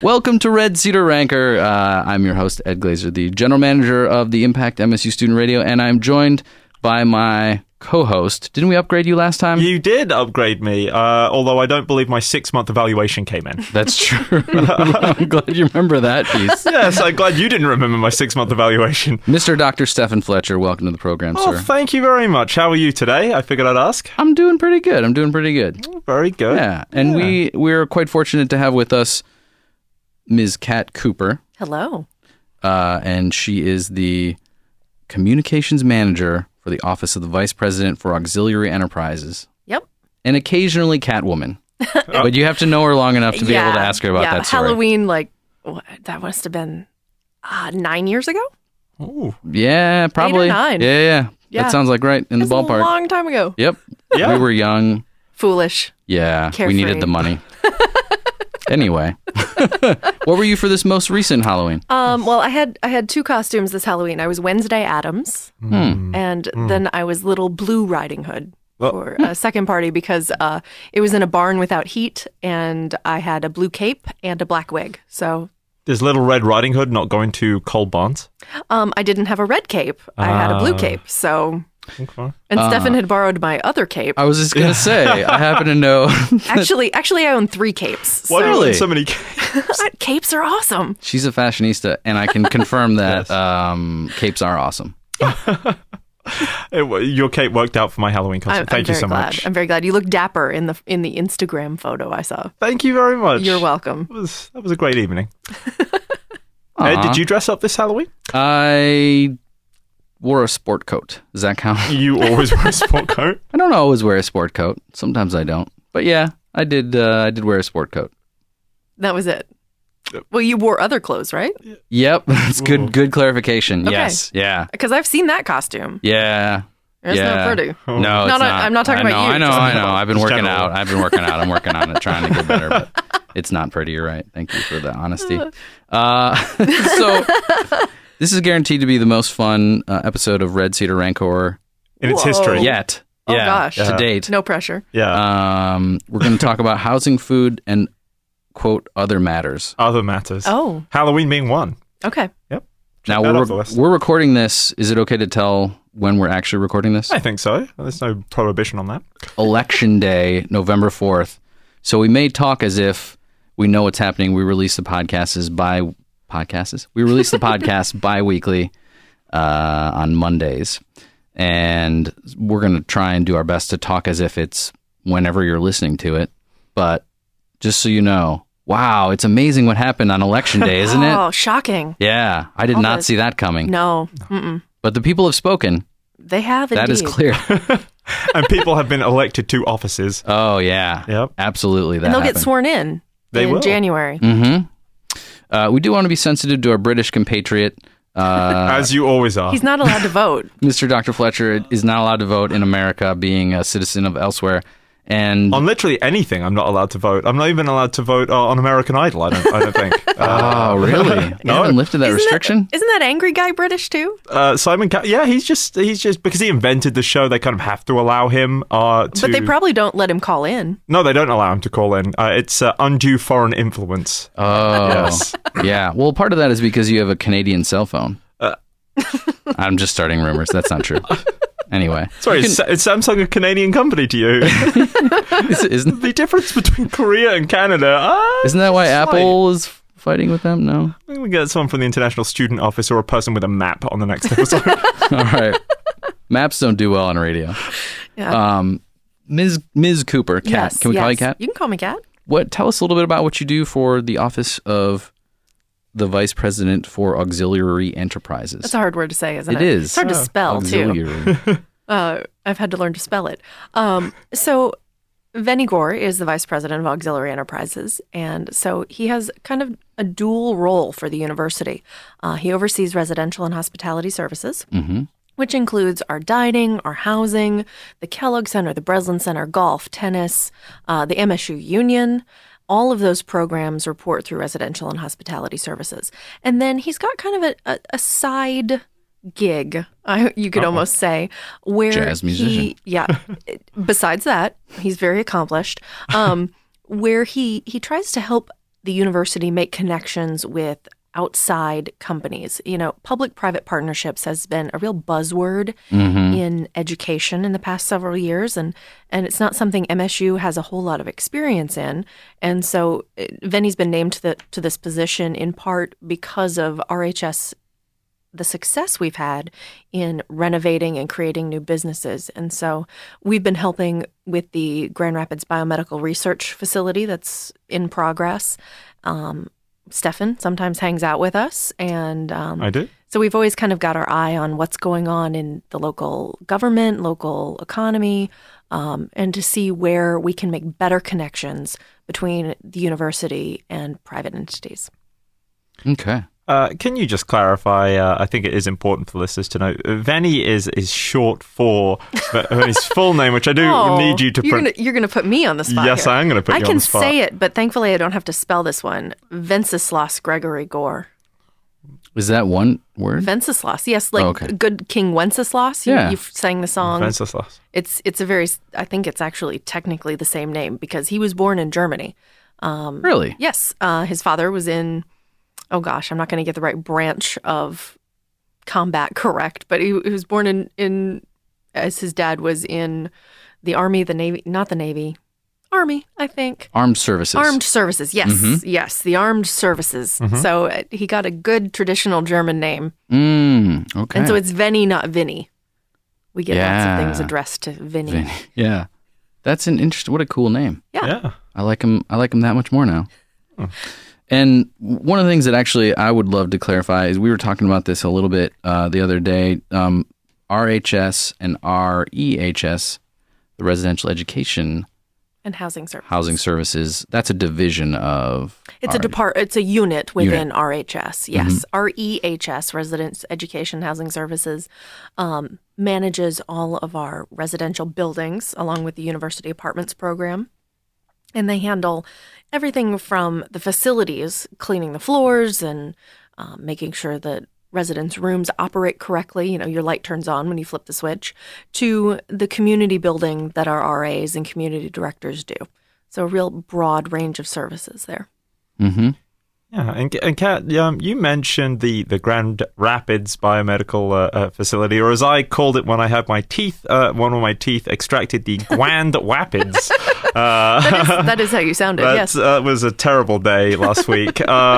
Welcome to Red Cedar Ranker. I'm your host, Ed Glazer, the general manager of the Impact MSU Student Radio, and I'm joined by my co-host. Didn't we upgrade you last time? You did upgrade me, although I don't believe my 6-month evaluation came in. That's true. I'm glad you remember that piece. Yes, I'm glad you didn't remember my 6-month evaluation. Mr. Dr. Stephen Fletcher, welcome to the program, sir. Thank you very much. How are you today? I figured I'd ask. I'm doing pretty good. Very good. Yeah, and we're quite fortunate to have with us Ms. Kat Cooper. Hello. And she is the communications manager for the Office of the Vice President for Auxiliary Enterprises. Yep. And occasionally Catwoman. But you have to know her long enough to be able to ask her about that story. Halloween, that must have been 9 years ago? Ooh. Yeah, probably. 8 or 9. Yeah. That sounds like right in the ballpark. A long time ago. Yep. Yeah. We were young. Foolish. Yeah. Carefree. We needed the money. Anyway, what were you for this most recent Halloween? Well, I had 2 costumes this Halloween. I was Wednesday Addams, and then I was Little Blue Riding Hood for a second party because it was in a barn without heat, and I had a blue cape and a black wig. So Is Little Red Riding Hood not going to cold barns? I didn't have a red cape. I had a blue cape. So. Okay. And Stefan had borrowed my other cape. I was just going to say, I happen to know. Actually, I own 3 capes. Why do you Really? own so many capes? Capes are awesome. She's a fashionista, and I can confirm that capes are awesome. Your cape worked out for my Halloween costume. Thank you so glad. much. I'm very glad. You look dapper in the Instagram photo I saw. Thank you very much. You're welcome. That was a great evening. Ed, did you dress up this Halloween? I wore a sport coat. Does that count? You always wear a sport coat? I don't always wear a sport coat. Sometimes I don't. But yeah, I did wear a sport coat. That was it. Well, you wore other clothes, right? Yep, that's good clarification. Okay. Yes, yeah. Because I've seen that costume. Yeah. It's not pretty. No, No, it's not. I'm not talking about you. I know. I've been Just working general. out. I'm working on it, trying to get better, but it's not pretty. You're right. Thank you for the honesty. So this is guaranteed to be the most fun episode of Red Cedar Rancor In its Whoa. history. yet. Oh, Yeah, gosh. to date. No pressure. Yeah. We're going to talk about housing, food, and, quote, other matters. Other matters. Oh, Halloween being one. okay. Yep. Now, that off the list. we're recording this. Is it okay to tell when we're actually recording this? I think so. There's no prohibition on that. Election Day, November 4th. So we may talk as if we know what's happening. We release the podcasts We release the podcast bi-weekly on Mondays. And we're going to try and do our best to talk as if it's whenever you're listening to it. But just so you know, wow, it's amazing what happened on Election Day, isn't it? Oh, shocking. Yeah, I did All not this. see that coming. No. Mm-mm. But the people have spoken. They have That is indeed. clear. And people have been elected to offices. Oh, yeah. Yep. Absolutely. That And they'll happened. get sworn in They will. January. We do want to be sensitive to our British compatriot. As you always are. He's not allowed to vote. Mr. Dr. Fletcher is not allowed to vote in America, being a citizen of elsewhere. And On literally anything, I'm not allowed to vote. I'm not even allowed to vote on American Idol, I don't think. oh, really? You No. haven't lifted that restriction? Isn't that angry guy British too? Simon yeah, he's just because he invented the show, they kind of have to allow him to... But they probably don't let him call in. No, they don't allow him to call in. It's undue foreign influence. Oh, Yes. yeah. Well, part of that is because you have a Canadian cell phone. I'm just starting rumors. That's not true. Anyway. Sorry, You is Samsung a Canadian company to you? isn't, The difference between Korea and Canada... isn't that why slight. Apple is fighting with them? No? I think we get someone from the International Student Office or a person with a map on the next episode. All right. Maps don't do well on radio. Yeah. Ms. Cooper, Kat. Yes, Can we call you yes. Kat? You can call me Kat. Tell us a little bit about what you do for the Office of the Vice President for Auxiliary Enterprises. That's a hard word to say, isn't it? It is. It's hard to spell too. Auxiliary. I've had to learn to spell it. So Venny Gore is the vice president of Auxiliary Enterprises, and so he has kind of a dual role for the university. He oversees residential and hospitality services, which includes our dining, our housing, the Kellogg Center, the Breslin Center, golf, tennis, the MSU Union. All of those programs report through residential and hospitality services. And then he's got kind of a side gig, you could almost say, where Jazz musician. Besides that, he's very accomplished. Where he tries to help the university make connections with outside companies. Public-private partnerships has been a real buzzword in education in the past several years, and it's not something MSU has a whole lot of experience in. And so Venny's been named to this position in part because of RHS, the success we've had in renovating and creating new businesses. And so we've been helping with the Grand Rapids Biomedical Research Facility that's in progress. Stefan sometimes hangs out with us, and I do. So we've always kind of got our eye on what's going on in the local government, local economy, and to see where we can make better connections between the university and private entities. Okay. Can you just clarify? I think it is important for listeners to know. Venny is short for his full name, which I do need you to. You're going to put me on the spot. Yes, here. I am going to put you on the spot. I can say it, but thankfully I don't have to spell this one. Venceslas Gregory Gore. Is that one word? Venceslas, yes, like good King Wenceslas. You sang the song. Venceslas. It's a very. I think it's actually technically the same name because he was born in Germany. Really? Yes. His father was in. Oh gosh, I'm not going to get the right branch of combat correct, but he was born in as his dad was in the Army, the Navy, not the Navy, Army, I think. Armed Services. Armed Services, yes, yes, the Armed Services. So he got a good traditional German name. Okay. And so it's Venny, not Vinny. We get lots of things addressed to Vinny. Yeah, that's an interesting. What a cool name. Yeah. I like him that much more now. And one of the things that actually I would love to clarify is we were talking about this a little bit the other day. RHS and REHS, the Residential Education and Housing Services, that's a division of. It's a unit within RHS. Yes, REHS, Residence Education Housing Services, manages all of our residential buildings along with the University Apartments program. And they handle everything from the facilities, cleaning the floors and making sure that residents' rooms operate correctly. Your light turns on when you flip the switch, to the community building that our RAs and community directors do. So a real broad range of services there. Mm-hmm. Yeah, and Kat, you mentioned the Grand Rapids Biomedical Facility, or as I called it when I had my teeth, one of my teeth extracted, the Grand Rapids. That is how you sounded, yes. That was a terrible day last week.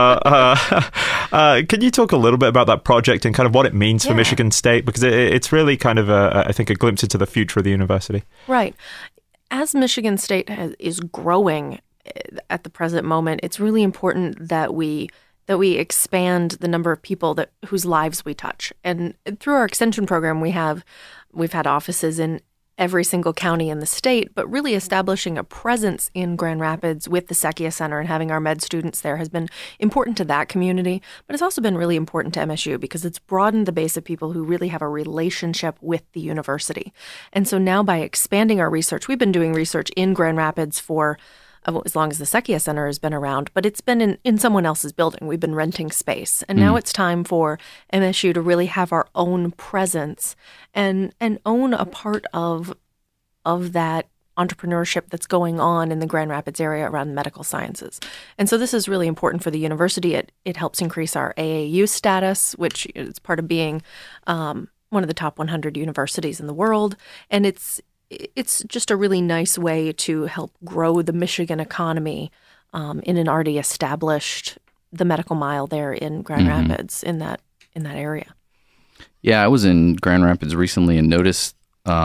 Can you talk a little bit about that project and kind of what it means for Michigan State? Because it's really kind of, I think, a glimpse into the future of the university. Right. As Michigan State is growing at the present moment, it's really important that we expand the number of people whose lives we touch. And through our extension program, we've had offices in every single county in the state, but really establishing a presence in Grand Rapids with the Secchia Center and having our med students there has been important to that community. But it's also been really important to MSU because it's broadened the base of people who really have a relationship with the university. And so now by expanding our research, we've been doing research in Grand Rapids for as long as the Secchia Center has been around, but it's been in someone else's building. We've been renting space. And now it's time for MSU to really have our own presence and own a part of that entrepreneurship that's going on in the Grand Rapids area around medical sciences. And so this is really important for the university. It helps increase our AAU status, which is part of being one of the top 100 universities in the world. And it's just a really nice way to help grow the Michigan economy in an already established the medical mile there in Grand Rapids in that area. Yeah, I was in Grand Rapids recently and noticed,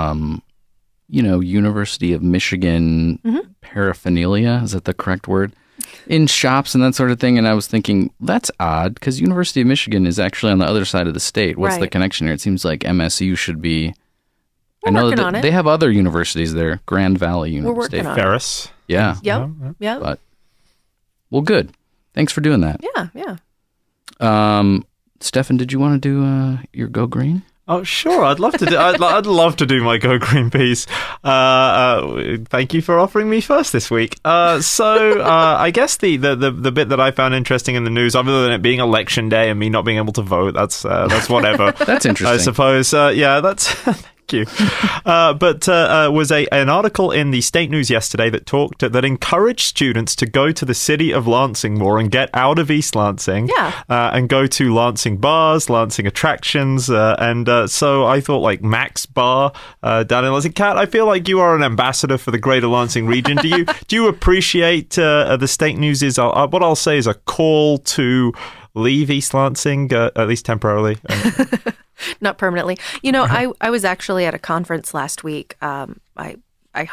University of Michigan paraphernalia, is that the correct word? In shops and that sort of thing. And I was thinking, that's odd because University of Michigan is actually on the other side of the state. What's the connection here? It seems like MSU should be. I know that they have other universities there. Grand Valley University. We're working on Ferris. Yeah. Yep. But, well, good. Thanks for doing that. Yeah. Stefan, did you want to do your Go Green? Oh, sure. I'd love to do. I'd love to do my Go Green piece. Thank you for offering me first this week. So I guess the bit that I found interesting in the news, other than it being election day and me not being able to vote, that's whatever. That's interesting. I suppose. Yeah. That's. Thank you. But was an article in the State News yesterday that encouraged students to go to the city of Lansing more and get out of East Lansing, and go to Lansing bars, Lansing attractions, and so I thought like Max Bar down in Lansing. Kat, I feel like you are an ambassador for the Greater Lansing region. Do you appreciate the State News is what I'll say is a call to leave East Lansing, at least temporarily? Not permanently. You know, I was actually at a conference last week. I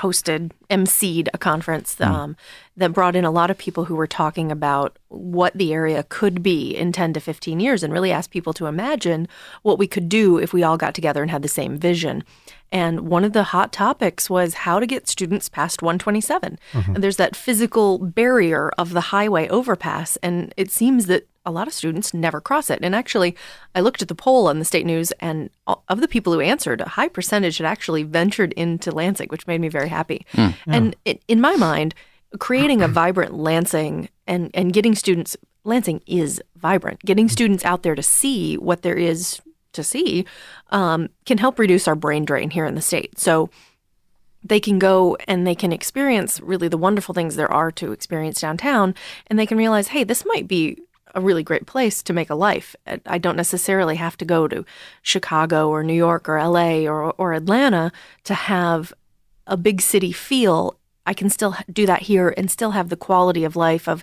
emceed a conference that brought in a lot of people who were talking about what the area could be in 10 to 15 years and really asked people to imagine what we could do if we all got together and had the same vision. And one of the hot topics was how to get students past 127. And there's that physical barrier of the highway overpass, and it seems that a lot of students never cross it. And actually, I looked at the poll on the State News, and of the people who answered, a high percentage had actually ventured into Lansing, which made me very happy. And in my mind, creating a vibrant Lansing and getting students, Lansing is vibrant, getting students out there to see what there is to see can help reduce our brain drain here in the state. So they can go and they can experience really the wonderful things there are to experience downtown, and they can realize, hey, this might be a really great place to make a life. I don't necessarily have to go to Chicago or New York or LA or Atlanta to have a big city feel. I can still do that here and still have the quality of life of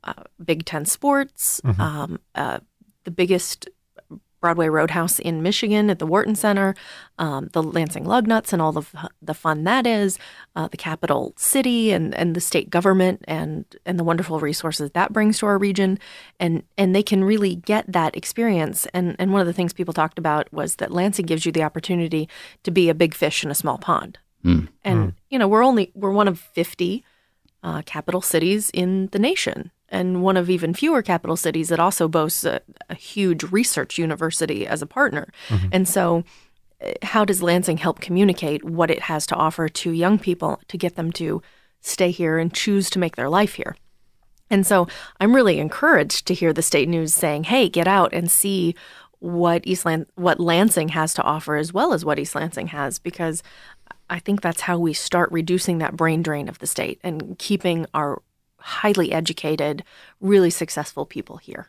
Big Ten sports, the biggest Broadway Roadhouse in Michigan at the Wharton Center, the Lansing Lugnuts and all the fun that is, the capital city and the state government and the wonderful resources that brings to our region. And they can really get that experience. And one of the things people talked about was that Lansing gives you the opportunity to be a big fish in a small pond. And, you know, we're one of 50 capital cities in the nation, and one of even fewer capital cities that also boasts a huge research university as a partner. And so how does Lansing help communicate what it has to offer to young people to get them to stay here and choose to make their life here? And so I'm really encouraged to hear the State News saying, hey, get out and see what Lansing has to offer as well as what East Lansing has, because I think that's how we start reducing that brain drain of the state and keeping our highly educated, really successful people here.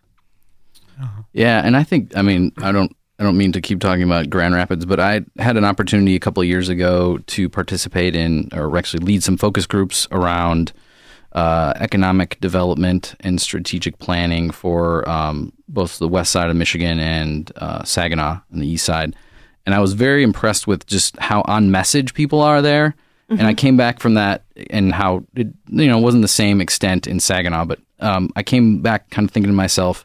Yeah, and I think, I mean, I don't mean to keep talking about Grand Rapids, but I had an opportunity a couple of years ago to participate in, or actually lead some focus groups around economic development and strategic planning for both the west side of Michigan and Saginaw on the east side. And I was very impressed with just how on message people are there. And I came back from that and how it, wasn't the same extent in Saginaw, but I came back kind of thinking to myself,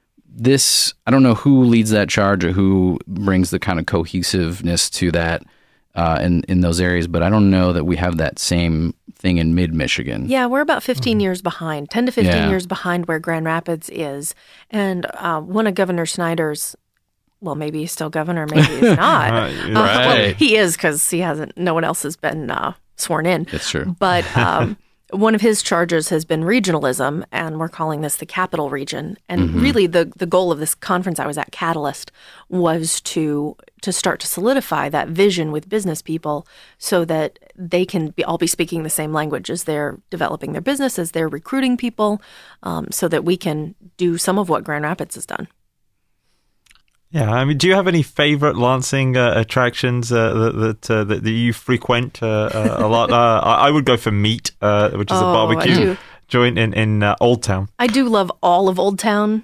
I don't know who leads that charge or who brings the kind of cohesiveness to that in those areas, but I don't know that we have that same thing in mid-Michigan. Yeah, we're about 15 years behind, 10 to 15 years behind where Grand Rapids is. And one of Governor Snyder's, well, maybe he's still governor, maybe he's not. Right. Well, he is, because no one else has been sworn in. That's true. But one of his charges has been regionalism, and we're calling this the Capital Region. And really the goal of this conference I was at, Catalyst, was to start to solidify that vision with business people so that they can all be speaking the same language as they're developing their business, as they're recruiting people, so that we can do some of what Grand Rapids has done. Yeah, I mean, do you have any favorite Lansing attractions that you frequent a lot? I would go for Meat, which is a barbecue joint in Old Town. I do love all of Old Town.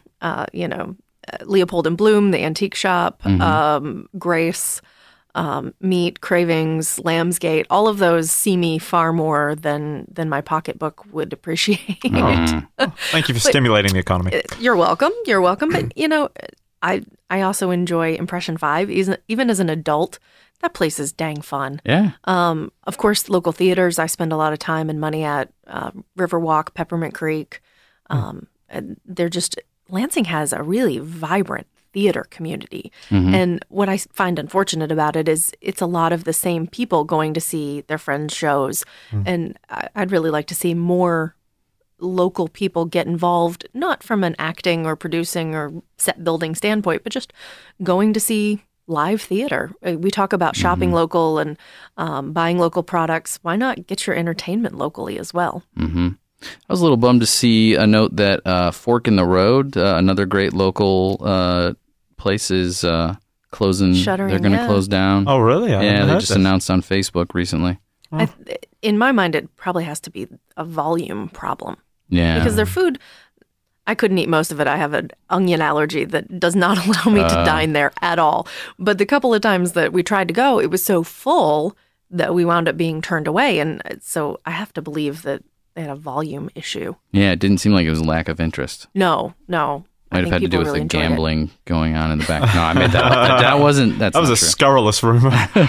Leopold and Bloom, the antique shop, Grace, Meat, Cravings, Lambsgate. All of those see me far more than my pocketbook would appreciate. Thank you for stimulating the economy. You're welcome. You're welcome. But I also enjoy Impression 5. Even as an adult, that place is dang fun. Yeah. Of course, local theaters I spend a lot of time and money at. Riverwalk, Peppermint Creek. And Lansing has a really vibrant theater community. And what I find unfortunate about it is it's a lot of the same people going to see their friends' shows. And I'd really like to see more local people get involved, not from an acting or producing or set building standpoint, but just going to see live theater. We talk about shopping local and buying local products. Why not get your entertainment locally as well? Mm-hmm. I was a little bummed to see a note that Fork in the Road, another great local place, is closing. Shuttering, they're going to close down. Oh, really? Yeah, they just announced on Facebook recently. In my mind, it probably has to be a volume problem. Yeah. Because their food, I couldn't eat most of it. I have an onion allergy that does not allow me to dine there at all. But the couple of times that we tried to go, it was so full that we wound up being turned away. And so I have to believe that they had a volume issue. Yeah, it didn't seem like it was a lack of interest. No. Might have had to do with the gambling going on in the back. No, I made that up. That wasn't. That was a scurrilous rumor.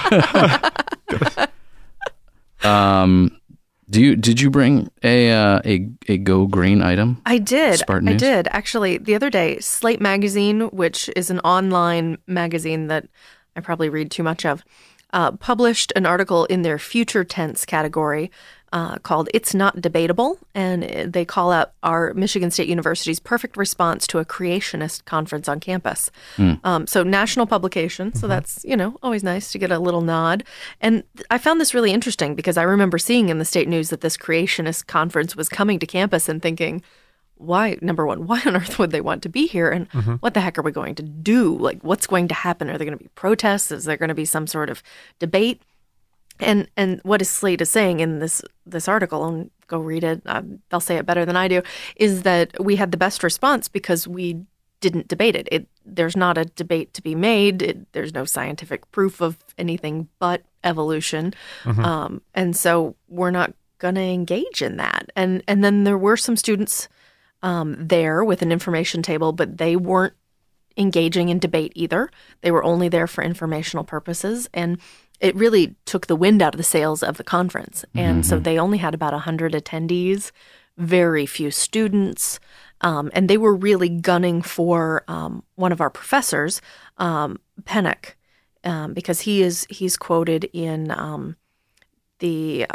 Did you bring a Go Green item? I did. Spartan I News? did. Actually, the other day, Slate Magazine, which is an online magazine that I probably read too much of, published an article in their future tense category called It's Not Debatable, and they call out our Michigan State University's perfect response to a creationist conference on campus. So national publication, so that's, always nice to get a little nod. And I found this really interesting because I remember seeing in the state news that this creationist conference was coming to campus and thinking, why, number one, why on earth would they want to be here? And what the heck are we going to do? Like, what's going to happen? Are there going to be protests? Is there going to be some sort of debate? And what is Slate is saying in this article, and go read it, they'll say it better than I do, is that we had the best response because we didn't debate it. There's not a debate to be made. There's no scientific proof of anything but evolution. And so we're not going to engage in that. And then there were some students there with an information table, but they weren't engaging in debate either. They were only there for informational purposes. And it really took the wind out of the sails of the conference. And so they only had about 100 attendees, very few students. And they were really gunning for one of our professors, Pennock, because he's quoted in the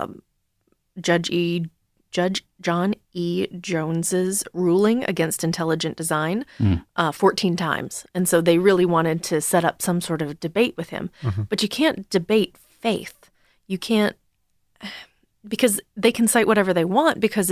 Judge John E. Jones's ruling against intelligent design 14 times. And so they really wanted to set up some sort of debate with him. But you can't debate faith. You can't, because they can cite whatever they want because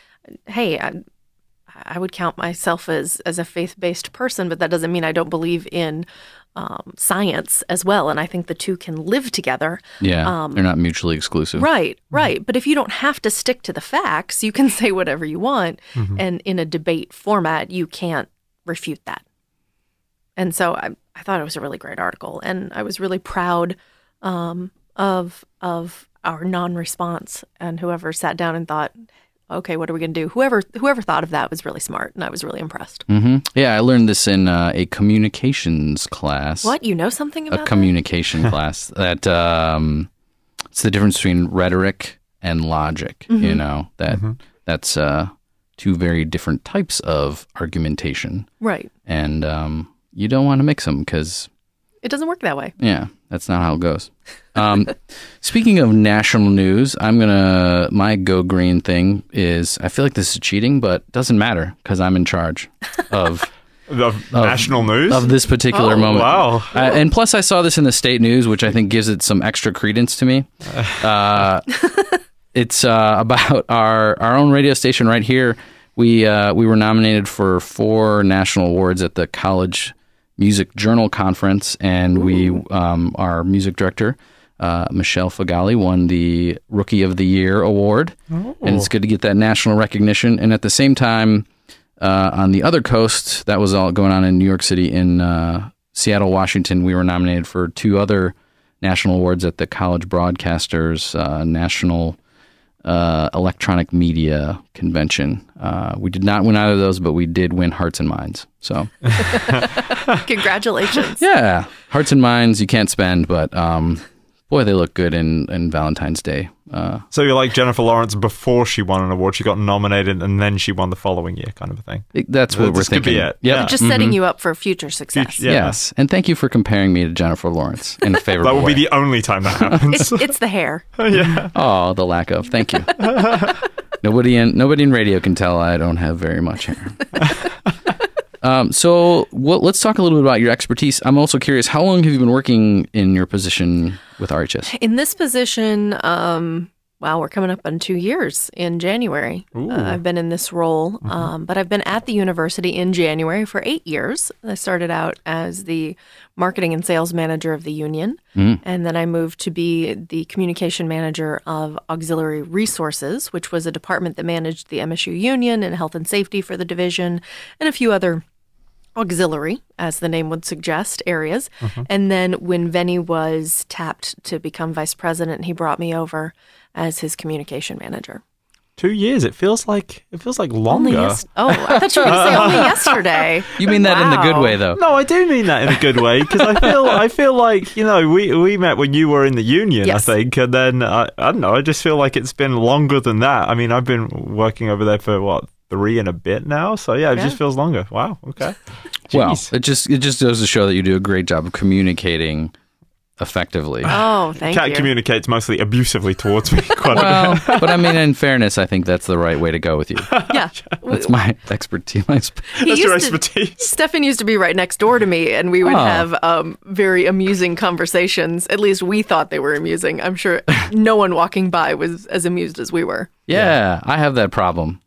I would count myself as a faith-based person, but that doesn't mean I don't believe in science as well. And I think the two can live together. Yeah, they're not mutually exclusive. Right. But if you don't have to stick to the facts, you can say whatever you want. And in a debate format, you can't refute that. And so I thought it was a really great article. And I was really proud of our non-response, and whoever sat down and thought, okay, what are we going to do? Whoever thought of that was really smart, and I was really impressed. Yeah, I learned this in a communications class. What? You know something about a communication class that it's the difference between rhetoric and logic. That's two very different types of argumentation. Right. And you don't want to mix them because it doesn't work that way. Yeah, that's not how it goes. Speaking of national news, my Go Green thing is, I feel like this is cheating, but it doesn't matter because I'm in charge of national news of this particular moment. Wow. And plus I saw this in the state news, which I think gives it some extra credence to me. It's about our own radio station right here. We were nominated for 4 national awards at the College Music Journal Conference, and our music director, Michelle Fagali, won the Rookie of the Year award. And it's good to get that national recognition. And at the same time, on the other coast, that was all going on in New York City. In Seattle, Washington, we were nominated for 2 other national awards at the College Broadcasters National Electronic Media Convention. We did not win either of those, but we did win Hearts and Minds. So, congratulations! Yeah, Hearts and Minds you can't spend, but boy, they look good in Valentine's Day. So you're like Jennifer Lawrence before she won an award. She got nominated and then she won the following year, kind of a thing. That's what we're thinking. Yeah, just setting you up for future success. Yes, and thank you for comparing me to Jennifer Lawrence in a favorable way. That will be the only time that happens. It's the hair. Yeah. Oh, the lack of. Thank you. Nobody in radio can tell I don't have very much hair. Let's talk a little bit about your expertise. I'm also curious, how long have you been working in your position with RHS? In this position, we're coming up on 2 years in January. I've been in this role, but I've been at the university in January for 8 years. I started out as the marketing and sales manager of the union, and then I moved to be the communication manager of auxiliary resources, which was a department that managed the MSU union and health and safety for the division and a few other auxiliary, as the name would suggest, areas. And then when Venny was tapped to become vice president, he brought me over as his communication manager. 2 years. It feels like longer. I thought you were going to say only yesterday. You mean that in the good way, though? No, I do mean that in a good way, because I feel like, we met when you were in the union, Yes. I think, and then I don't know. I just feel like it's been longer than that. I mean, I've been working over there for 3 and a bit now, so it just feels longer. Wow. Okay. Well, Jeez. it just goes to show that you do a great job of communicating effectively. Oh, thank Kat you. communicates mostly abusively towards me. Quite a Well, but I mean, in fairness, I think that's the right way to go with you. Yeah. That's my expertise. bit. That's your expertise. Stefan used to be right next door to me, and we would have very amusing conversations. At least we thought they were amusing. I'm sure no one walking by was as amused as we were. Yeah, I have that problem.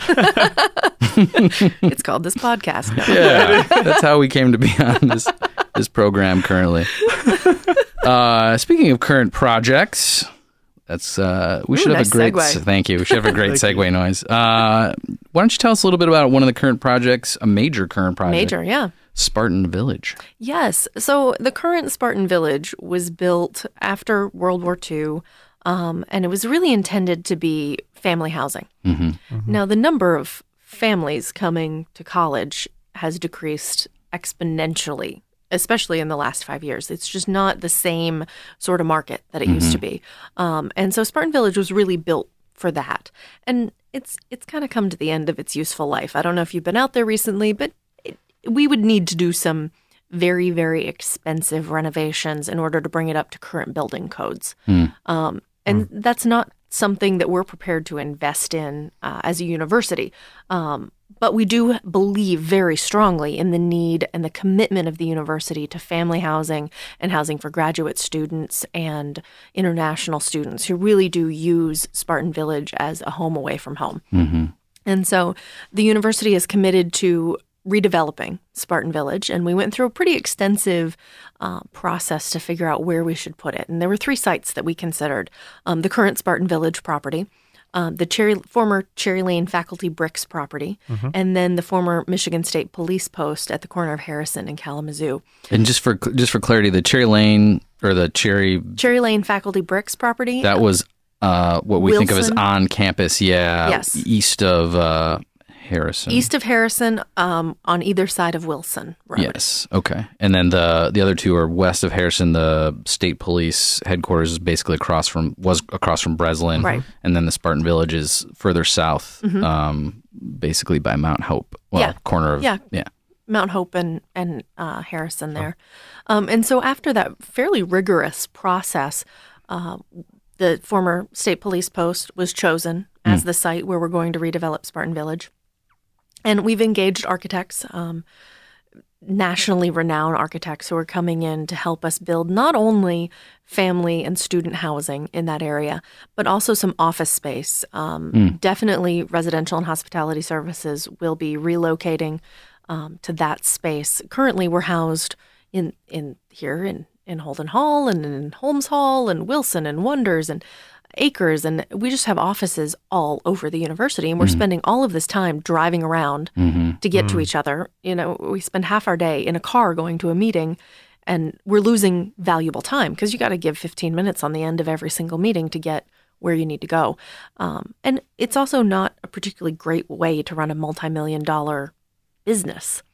It's called this podcast. No. Yeah, that's how we came to be on this program currently. Speaking of current projects, that's we should have nice a great segue. thank you. We should have a great segue noise. Why don't you tell us a little bit about one of the current projects, a major current project? Major, yeah. Spartan Village. Yes. So the current Spartan Village was built after World War II, and it was really intended to be family housing. Now, the number of families coming to college has decreased exponentially, especially in the last 5 years. It's just not the same sort of market that it used to be. And so Spartan Village was really built for that. And it's kind of come to the end of its useful life. I don't know if you've been out there recently, but we would need to do some very, very expensive renovations in order to bring it up to current building codes. And that's not something that we're prepared to invest in as a university. But we do believe very strongly in the need and the commitment of the university to family housing and housing for graduate students and international students who really do use Spartan Village as a home away from home. And so the university is committed to redeveloping Spartan Village, and we went through a pretty extensive process to figure out where we should put it. And there were 3 sites that we considered. The current Spartan Village property, the former Cherry Lane Faculty Bricks property, and then the former Michigan State Police Post at the corner of Harrison and Kalamazoo. And just for clarity, the Cherry Lane or the Cherry Lane Faculty Bricks property. that was what we think of as Wilson? on campus, Yes. east of Harrison. East of Harrison, on either side of Wilson Road. Yes. Okay. And then the other 2 are west of Harrison. The state police headquarters is basically across from Breslin. Right. And then the Spartan Village is further south, basically by Mount Hope. Well, Yeah. corner of Yeah. yeah. Mount Hope and Harrison there. And so after that fairly rigorous process, the former state police post was chosen as the site where we're going to redevelop Spartan Village. And we've engaged architects, nationally renowned architects who are coming in to help us build not only family and student housing in that area, but also some office space. Definitely residential and hospitality services will be relocating to that space. Currently, we're housed in Holden Hall and in Holmes Hall and Wilson and Wonders and Acres, and we just have offices all over the university, and we're spending all of this time driving around to get to each other. We spend half our day in a car going to a meeting, and we're losing valuable time because you got to give 15 minutes on the end of every single meeting to get where you need to go. And it's also not a particularly great way to run a multi-million-dollar business.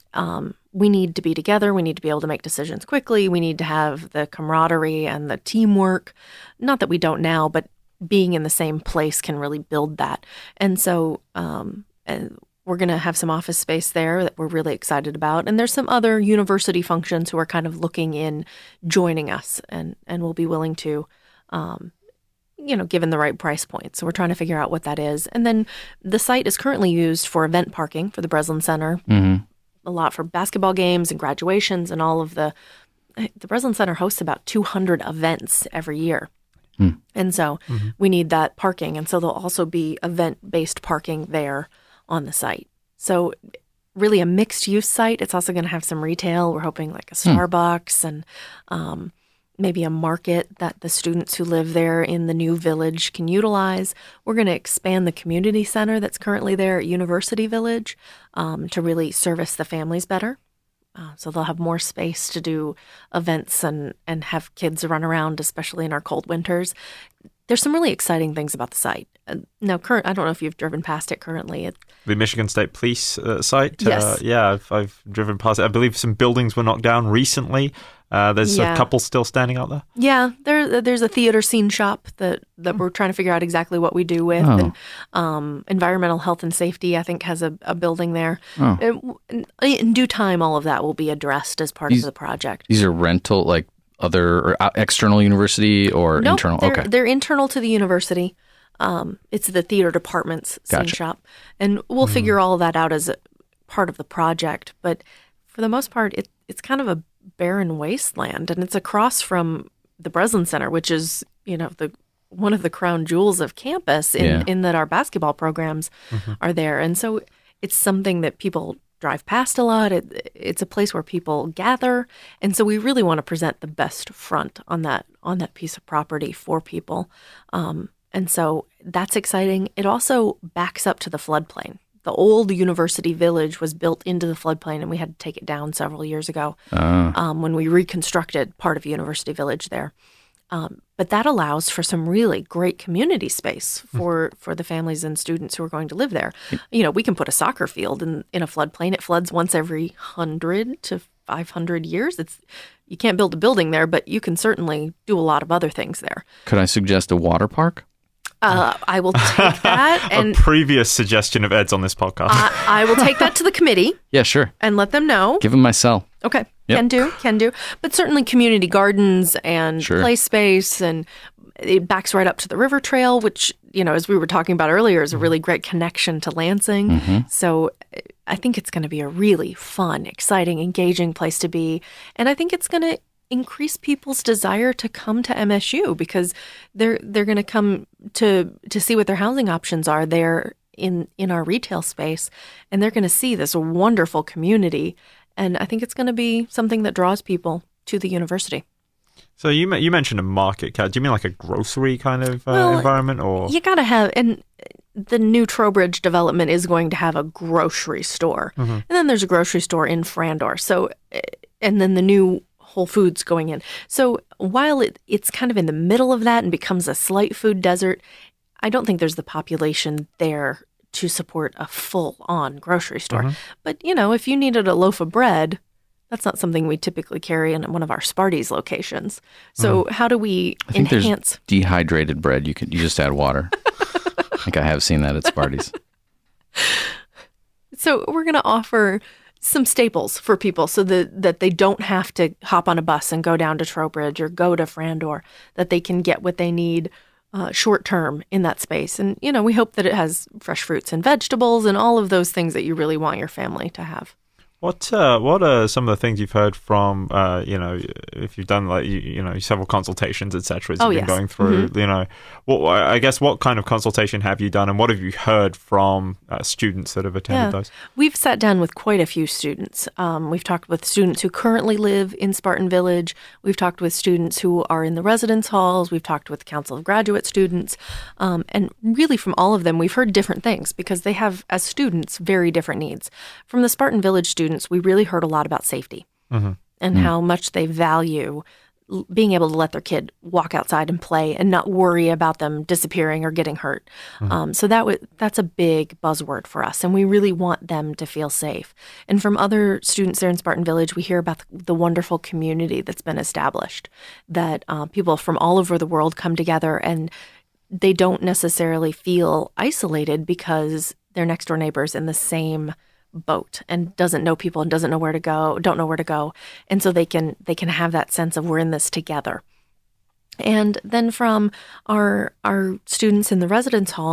We need to be together. We need to be able to make decisions quickly. We need to have the camaraderie and the teamwork. Not that we don't now, but being in the same place can really build that. And so and we're going to have some office space there that we're really excited about. And there's some other university functions who are kind of looking in joining us and will be willing to, given the right price point. So we're trying to figure out what that is. And then the site is currently used for event parking for the Breslin Center. a lot for basketball games and graduations and all of the Breslin Center hosts about 200 events every year. And so we need that parking. And so there'll also be event-based parking there on the site. So really a mixed-use site. It's also going to have some retail. We're hoping like a Starbucks and maybe a market that the students who live there in the new village can utilize. We're going to expand the community center that's currently there at University Village to really service the families better. So they'll have more space to do events and have kids run around, especially in our cold winters. There's some really exciting things about the site. Now, I don't know if you've driven past it currently. The Michigan State Police site? Yes. Yeah, I've driven past it. I believe some buildings were knocked down recently. There's a couple still standing out there. Yeah, there's a theater scene shop that we're trying to figure out exactly what we do with. And environmental health and safety, I think, has a building there. In due time, all of that will be addressed as part of the project. These are rental, like other or external university or internal? They're internal to the university. It's the theater department's scene shop. And we'll figure all of that out as a part of the project. But for the most part, it's kind of a barren wasteland, and it's across from the Breslin Center, which is, one of the crown jewels of campus in that our basketball programs are there. And so it's something that people drive past a lot. It's a place where people gather. And so we really want to present the best front on that piece of property for people. And so that's exciting. It also backs up to the floodplain. The old University Village was built into the floodplain, and we had to take it down several years ago when we reconstructed part of University Village there. But that allows for some really great community space for the families and students who are going to live there. We can put a soccer field in a floodplain. It floods once every 100 to 500 years. You can't build a building there, but you can certainly do a lot of other things there. Could I suggest a water park? I will take that. And a previous suggestion of Ed's on this podcast. I will take that to the committee. Yeah, sure. And let them know. Give them my cell. Okay. Yep. Can do. But certainly community gardens and play space, and it backs right up to the river trail, which, as we were talking about earlier, is a really great connection to Lansing. So I think it's going to be a really fun, exciting, engaging place to be. And I think it's going to increase people's desire to come to MSU because they're going to come to see what their housing options are there in our retail space, and they're going to see this wonderful community. And I think it's going to be something that draws people to the university. So you mentioned a market. Do you mean like a grocery kind of environment, or you got to have? And the new Trowbridge development is going to have a grocery store, and then there's a grocery store in Frandor. So, and then the new Whole Foods going in. So while it's kind of in the middle of that and becomes a slight food desert, I don't think there's the population there to support a full-on grocery store. But, if you needed a loaf of bread, that's not something we typically carry in one of our Sparty's locations. So how do we enhance? There's dehydrated bread. You just add water. I think I have seen that at Sparty's. So we're going to offer some staples for people so that they don't have to hop on a bus and go down to Trowbridge or go to Frandor, that they can get what they need short term in that space. And, we hope that it has fresh fruits and vegetables and all of those things that you really want your family to have. What are some of the things you've heard from, if you've done several consultations, et cetera, as you've been going through, I guess what kind of consultation have you done, and what have you heard from students that have attended those? We've sat down with quite a few students. We've talked with students who currently live in Spartan Village. We've talked with students who are in the residence halls. We've talked with the Council of Graduate Students. And really from all of them, we've heard different things because they have, as students, very different needs. From the Spartan Village students, we really heard a lot about safety and how much they value being able to let their kid walk outside and play and not worry about them disappearing or getting hurt. So that's a big buzzword for us, and we really want them to feel safe. And from other students there in Spartan Village, we hear about the wonderful community that's been established, that people from all over the world come together, and they don't necessarily feel isolated because their next door neighbors in the same boat and doesn't know people and don't know where to go. And so they can have that sense of we're in this together. And then from our students in the residence halls,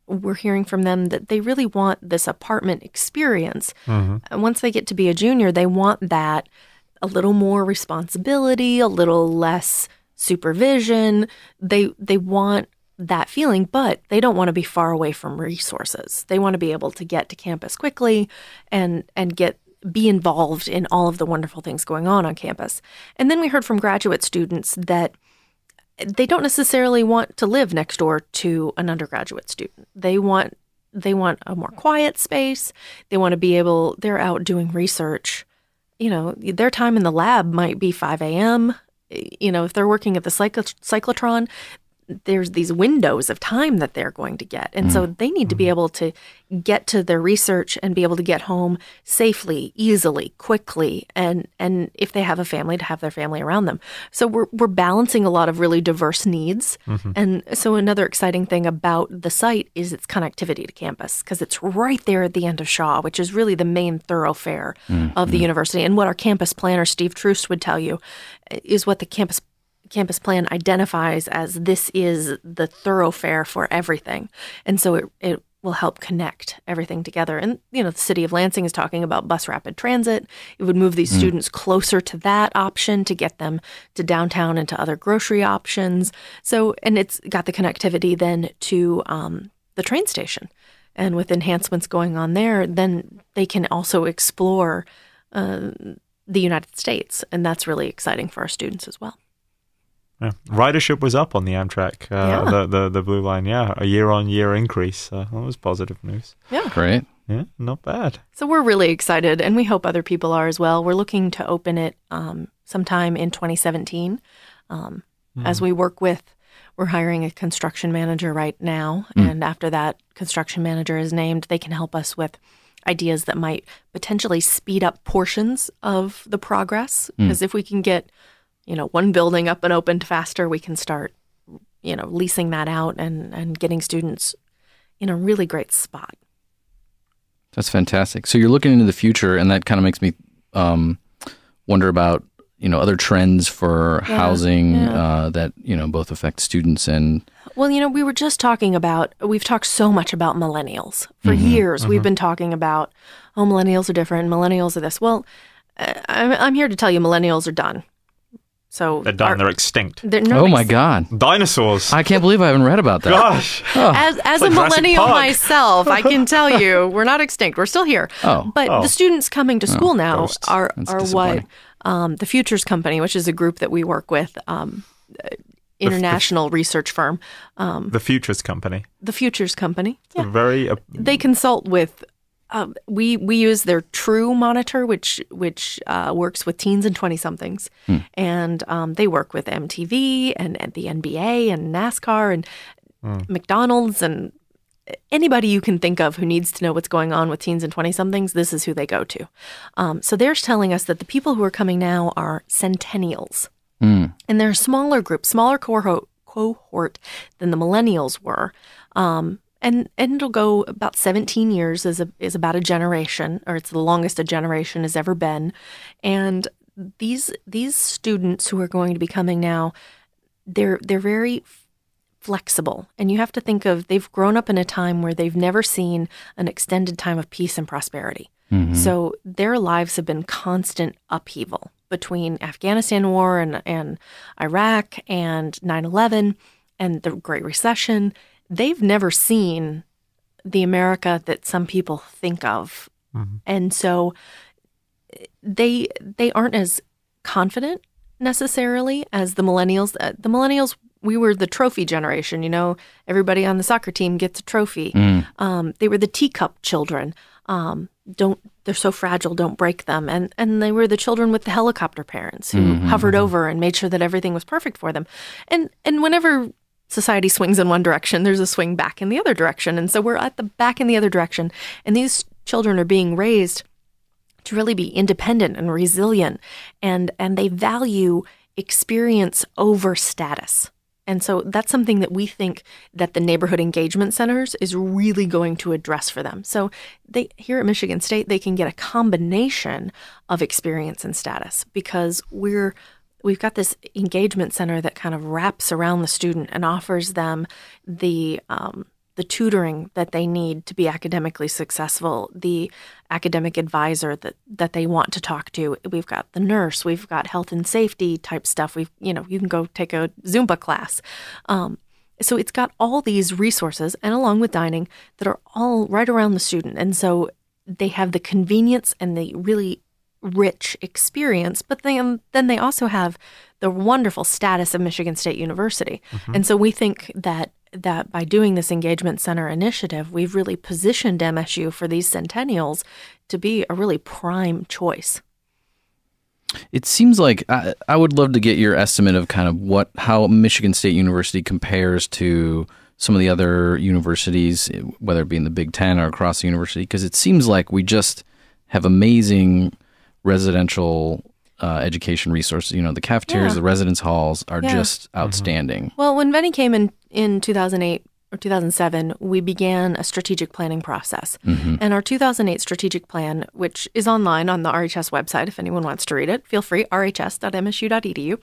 we're hearing from them that they really want this apartment experience. And once they get to be a junior, they want that a little more responsibility, a little less supervision. They want that feeling, but they don't want to be far away from resources. They want to be able to get to campus quickly and be involved in all of the wonderful things going on campus. And then we heard from graduate students that they don't necessarily want to live next door to an undergraduate student. They want a more quiet space. They want to be able, they're out doing research. You know, their time in the lab might be 5 a.m. You know, if they're working at the cyclotron, there's these windows of time that they're going to get. And so they need to be able to get to their research and be able to get home safely, easily, quickly, and if they have a family, to have their family around them. So we're balancing a lot of really diverse needs. And so another exciting thing about the site is its connectivity to campus, because it's right there at the end of Shaw, which is really the main thoroughfare of the university. And what our campus planner, Steve Troost, would tell you is what the campus plan identifies as this is the thoroughfare for everything. And so it will help connect everything together. And, you know, the city of Lansing is talking about bus rapid transit. It would move these students closer to that option to get them to downtown and to other grocery options. So, and it's got the connectivity then to the train station. And with enhancements going on there, then they can also explore the United States. And that's really exciting for our students as well. Yeah. Ridership was up on the Amtrak, the Blue Line. Yeah, a year-on-year increase. That was positive news. Yeah, great. Yeah, not bad. So we're really excited, and we hope other people are as well. We're looking to open it sometime in 2017. As we work with, we're hiring a construction manager right now, and after that construction manager is named, they can help us with ideas that might potentially speed up portions of the progress. Because if we can get one building up and opened faster, we can start, leasing that out and getting students in a really great spot. That's fantastic. So you're looking into the future, and that kind of makes me wonder about, other trends for housing that, both affect students and... Well, we were just we've talked so much about millennials. For years, we've been talking about, millennials are different, millennials are this. Well, I'm here to tell you millennials are done. So they're done. They're extinct. My God. Dinosaurs. I can't believe I haven't read about that. Gosh. Oh. As a millennial myself, I can tell you we're not extinct. We're still here. But the students coming to school now are what the Futures Company, which is a group that we work with, international research firm. The Futures Company. The Futures Company. Yeah. They consult with... we use their True monitor, which works with teens and 20-somethings, and they work with MTV and the NBA and NASCAR and McDonald's and anybody you can think of who needs to know what's going on with teens and 20-somethings. This is who they go to. So they're telling us that the people who are coming now are centennials, and they're a smaller group, smaller cohort than the millennials were. And it'll go about 17 years is about a generation, or it's the longest a generation has ever been. And these students who are going to be coming now, they're very flexible. And you have to think of, they've grown up in a time where they've never seen an extended time of peace and prosperity. So their lives have been constant upheaval between Afghanistan war and Iraq and 9/11 and the Great Recession. They've never seen the America that some people think of. And so they aren't as confident necessarily as the millennials. The millennials, we were the trophy generation, everybody on the soccer team gets a trophy. They were the teacup children. They're so fragile, don't break them. And they were the children with the helicopter parents who hovered over and made sure that everything was perfect for them. And whenever society swings in one direction, there's a swing back in the other direction. And so we're at the back in the other direction. And these children are being raised to really be independent and resilient. And they value experience over status. And so that's something that we think that the neighborhood engagement centers is really going to address for them. So here at Michigan State, they can get a combination of experience and status because we've got this engagement center that kind of wraps around the student and offers them the the tutoring that they need to be academically successful, the academic advisor that they want to talk to. We've got the nurse, we've got health and safety type stuff. You can go take a Zumba class. So it's got all these resources, and along with dining, that are all right around the student. And so they have the convenience and the really rich experience, but then they also have the wonderful status of Michigan State University. And so we think that by doing this Engagement Center initiative, we've really positioned MSU for these centennials to be a really prime choice. It seems like I would love to get your estimate of kind of how Michigan State University compares to some of the other universities, whether it be in the Big Ten or across the university, because it seems like we just have amazing residential education resources. The cafeterias, the residence halls are just outstanding. Well, when Venny came in 2008 or 2007, we began a strategic planning process. And our 2008 strategic plan, which is online on the RHS website, if anyone wants to read it, feel free, rhs.msu.edu.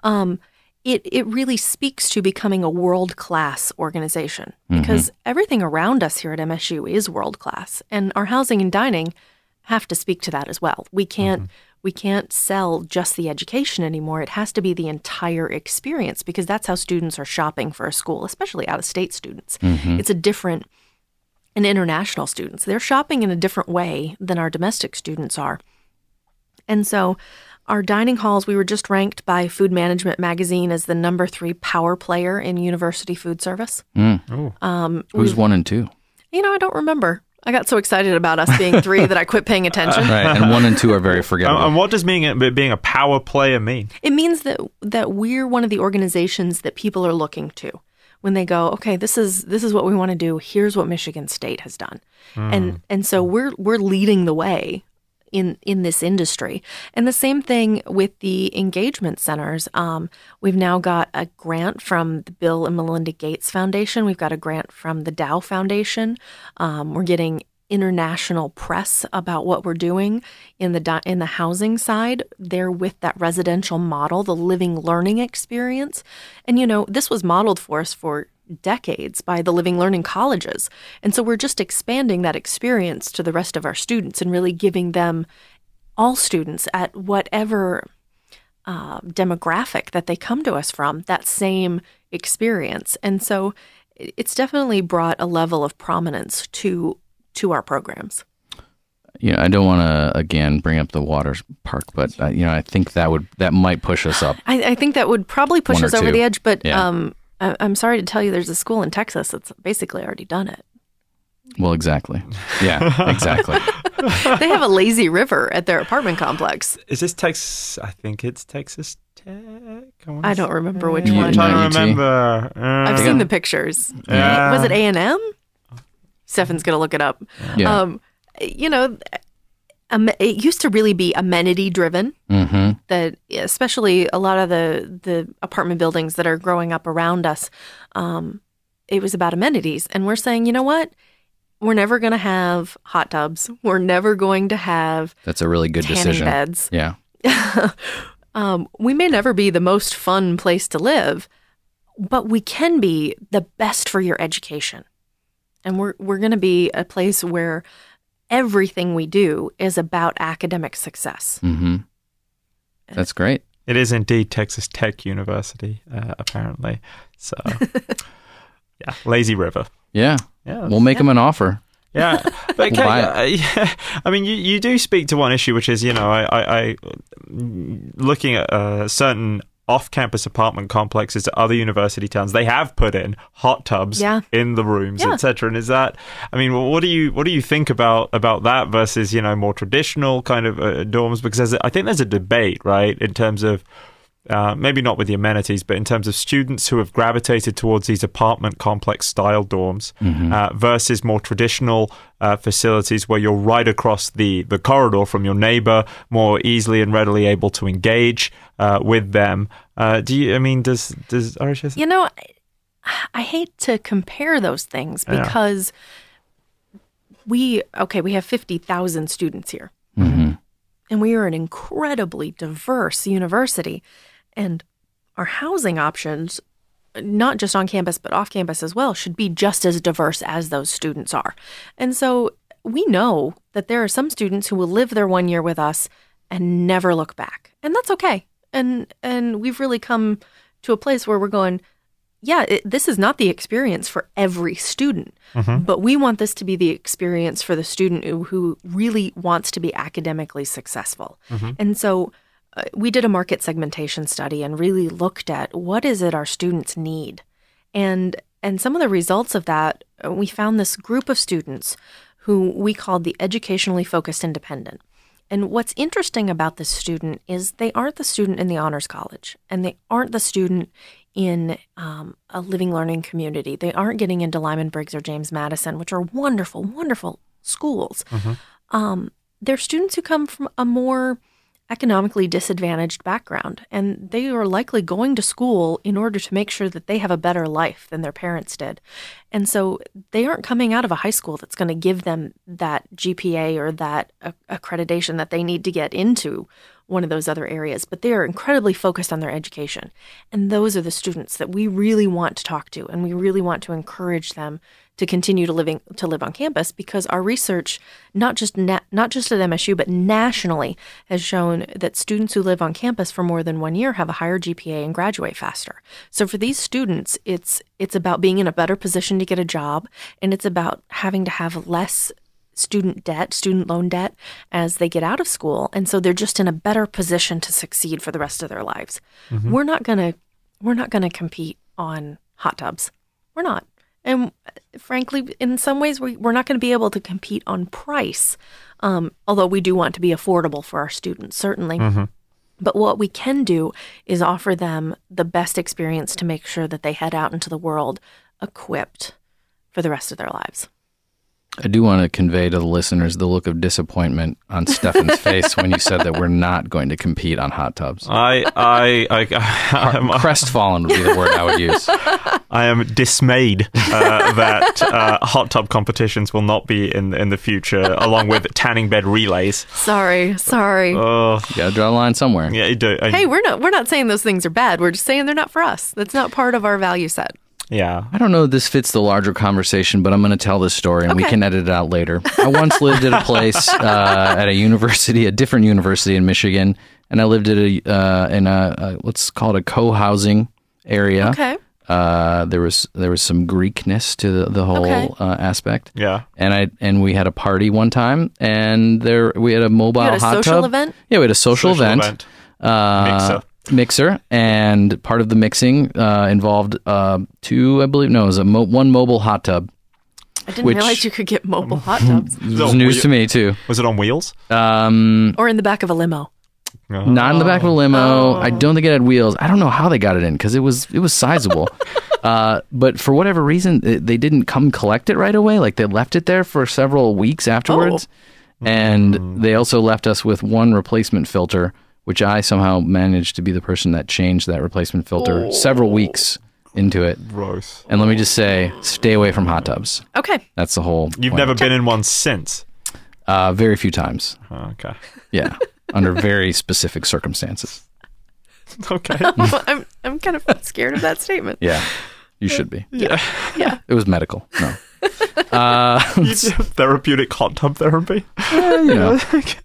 It really speaks to becoming a world-class organization, because everything around us here at MSU is world-class, and our housing and dining have to speak to that as well. We can't sell just the education anymore. It has to be the entire experience, because that's how students are shopping for a school, especially out-of-state students. It's and international students. They're shopping in a different way than our domestic students are. And so our dining halls, we were just ranked by Food Management Magazine as the number 3 power player in university food service. Who's 1 and 2? I don't remember. I got so excited about us being 3 that I quit paying attention. Right, and 1 and 2 are very forgettable. And what does being a power player mean? It means that we're one of the organizations that people are looking to when they go, okay, this is what we want to do. Here's what Michigan State has done, and so we're leading the way in this industry. And the same thing with the engagement centers. We've now got a grant from the Bill and Melinda Gates Foundation. We've got a grant from the Dow Foundation. We're getting international press about what we're doing in the housing side. They're with that residential model, the living learning experience. And this was modeled for us for decades by the living learning colleges. And so we're just expanding that experience to the rest of our students and really giving them, all students at whatever demographic that they come to us from, that same experience. And so it's definitely brought a level of prominence to our programs. I don't want to, again, bring up the water park, but, I think that might push us up. I think that would probably push us over the edge, but I'm sorry to tell you, there's a school in Texas that's basically already done it. Well, exactly. Yeah, exactly. They have a lazy river at their apartment complex. Is this Texas? I think it's Texas Tech. I don't remember which one. I'm trying to remember. I've seen the pictures. Yeah. Was it A&M? Stefan's going to look it up. Yeah. It used to really be amenity driven. That especially a lot of the apartment buildings that are growing up around us, it was about amenities. And we're saying, you know what? We're never going to have hot tubs. We're never going to have That's a really good tanning decision. beds. Yeah. We may never be the most fun place to live, but we can be the best for your education. And we're going to be a place where everything we do is about academic success. That's great. It is indeed Texas Tech University, apparently. So, yeah, lazy river. Yeah. We'll make them an offer. Yeah, but I mean, you do speak to one issue, which is, I looking at certain off-campus apartment complexes at other university towns, they have put in hot tubs in the rooms, etc. And is that, I mean, what do you think about that versus more traditional kind of dorms? Because I think there's a debate, right, in terms of maybe not with the amenities, but in terms of students who have gravitated towards these apartment complex style dorms versus more traditional facilities where you're right across the corridor from your neighbor, more easily and readily able to engage with them. Does RHS? I hate to compare those things because we have 50,000 students here. And we are an incredibly diverse university. And our housing options not just on campus, but off campus as well, should be just as diverse as those students are. And so we know that there are some students who will live their 1 year with us and never look back. And that's okay. And we've really come to a place where we're going, yeah, this is not the experience for every student, but we want this to be the experience for the student who really wants to be academically successful. And so we did a market segmentation study and really looked at what is it our students need. And some of the results of that, we found this group of students who we called the educationally focused independent. And what's interesting about this student is they aren't the student in the honors college, and they aren't the student in a living learning community. They aren't getting into Lyman Briggs or James Madison, which are wonderful, wonderful schools. They're students who come from a more economically disadvantaged background, and they are likely going to school in order to make sure that they have a better life than their parents did. And so they aren't coming out of a high school that's going to give them that GPA or that accreditation that they need to get into one of those other areas, but they are incredibly focused on their education. And those are the students that we really want to talk to, and we really want to encourage them to continue to live on campus, because our research, not just at MSU, but nationally, has shown that students who live on campus for more than 1 year have a higher GPA and graduate faster. So for these students, it's about being in a better position to get a job, and it's about having to have less student loan debt as they get out of school. And so they're just in a better position to succeed for the rest of their lives. We're not going to compete on hot tubs. We're not. And frankly, in some ways, we're not going to be able to compete on price, although we do want to be affordable for our students, certainly. But what we can do is offer them the best experience to make sure that they head out into the world equipped for the rest of their lives. I do want to convey to the listeners the look of disappointment on Stefan's face when you said that we're not going to compete on hot tubs. I'm Crestfallen would be the word I would use. I am dismayed that hot tub competitions will not be in the future, along with tanning bed relays. Sorry. Oh, You got to draw a line somewhere. yeah, you do. Hey, we're not saying those things are bad. We're just saying they're not for us. That's not part of our value set. Yeah. I don't know if this fits the larger conversation, but I'm going to tell this story and we Okay. can edit it out later. I once lived at a place at a different university in Michigan, and I lived at in a let's call it a co-housing area. Okay. There was some Greekness to the whole Okay. aspect. Yeah. And we had a party one time, and we had a mobile You had a hot social tub. event? Yeah, we had a social event. Mixer, and part of the mixing involved one mobile hot tub. I didn't Which- realize you could get mobile hot tubs. It was news to me too. Was it on wheels? Or in the back of a limo. Not in the back of a limo. I don't think it had wheels. I don't know how they got it in because it was sizable. But for whatever reason, they didn't come collect it right away. Like they left it there for several weeks afterwards. And they also left us with one replacement filter, which I somehow managed to be the person that changed that replacement filter several weeks into it. Gross. And let me just say, stay away from hot tubs. Okay. That's the whole You've point. never been in one since? Very few times. Oh, okay. Yeah. Under very specific circumstances. Okay. I'm kind of scared of that statement. Yeah. You should be. Yeah. Yeah. It was medical. No. You do therapeutic hot tub therapy? You know.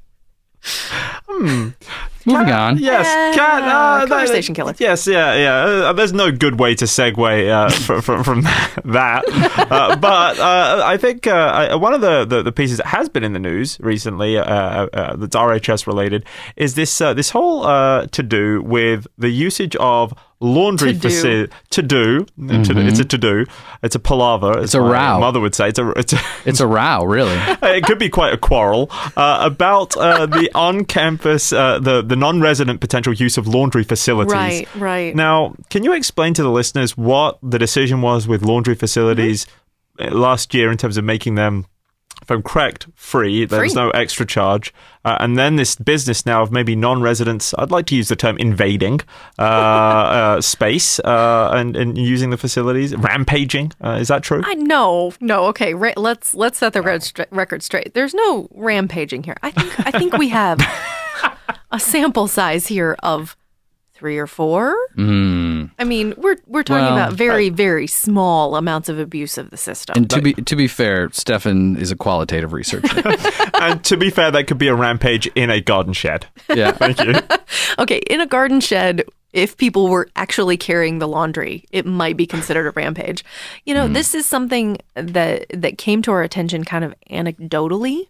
Moving on. Yes, Kat. Conversation killer. Yes, yeah. There's no good way to segue from that. But I think one of the pieces that has been in the news recently, that's RHS related, is this whole to do with the usage of laundry facility. It's a to-do. It's a palaver. It's a row. My mother would say It's a row, really. it could be quite a quarrel about the on-campus, the non-resident potential use of laundry facilities. Right. Now, can you explain to the listeners what the decision was with laundry facilities last year in terms of making them, if I'm correct, free? There was no extra charge. And then this business now of maybe non-residents, I'd like to use the term invading space and using the facilities, rampaging. Is that true? No. Okay, let's set the record straight. There's no rampaging here. I think we have a sample size here of 3 or 4. Mm. I mean, we're talking Well, about very, very small amounts of abuse of the system. And to be fair, Stefan is a qualitative researcher. And to be fair, that could be a rampage in a garden shed. Yeah. Thank you. Okay, in a garden shed, if people were actually carrying the laundry, it might be considered a rampage. You know, this is something that came to our attention kind of anecdotally,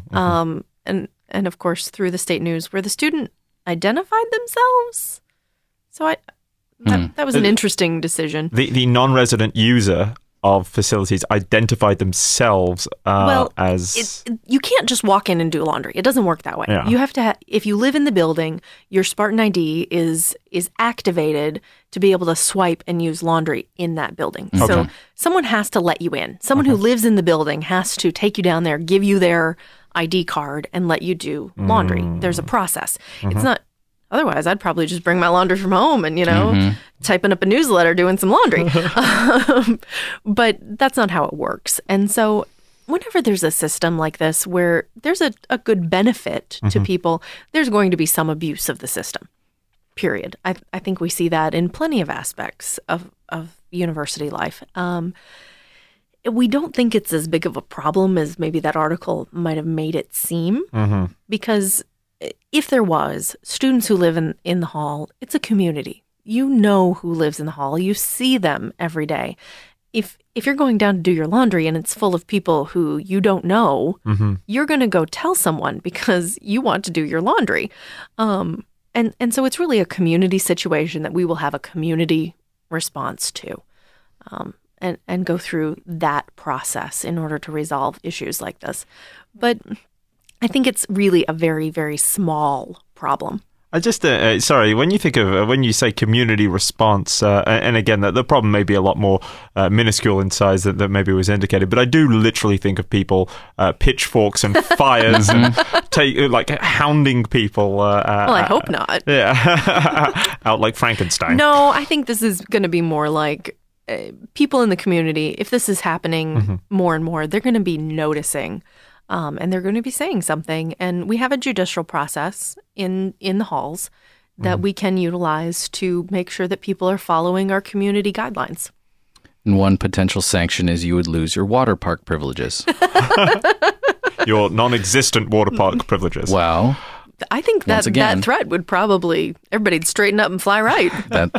and of course through the state news, where the student identified themselves. So that was an interesting decision. The non-resident user of facilities identified themselves as... You can't just walk in and do laundry. It doesn't work that way. Yeah. You have to if you live in the building, your Spartan ID is activated to be able to swipe and use laundry in that building. So someone has to let you in. Someone who lives in the building has to take you down there, give you their ID card, and let you do laundry. There's a process. It's not... Otherwise, I'd probably just bring my laundry from home and, typing up a newsletter, doing some laundry. But that's not how it works. And so whenever there's a system like this where there's a good benefit to people, there's going to be some abuse of the system, period. I think we see that in plenty of aspects of university life. We don't think it's as big of a problem as maybe that article might have made it seem, because if there was students who live in the hall, it's a community. You know who lives in the hall. You see them every day. If you're going down to do your laundry and it's full of people who you don't know, you're going to go tell someone because you want to do your laundry. And so it's really a community situation that we will have a community response to, and go through that process in order to resolve issues like this. But I think it's really a very, very small problem. I just, sorry, when you think of, when you say community response, and again, the problem may be a lot more minuscule in size than maybe was indicated, but I do literally think of people, pitchforks and fires and hounding people. Well, I hope not. Yeah. Out like Frankenstein. No, I think this is going to be more like people in the community. If this is happening more and more, they're going to be noticing. And they're going to be saying something. And we have a judicial process in the halls that we can utilize to make sure that people are following our community guidelines. And one potential sanction is you would lose your water park privileges. Your non-existent water park privileges. Well, I think that threat would probably, everybody'd straighten up and fly right.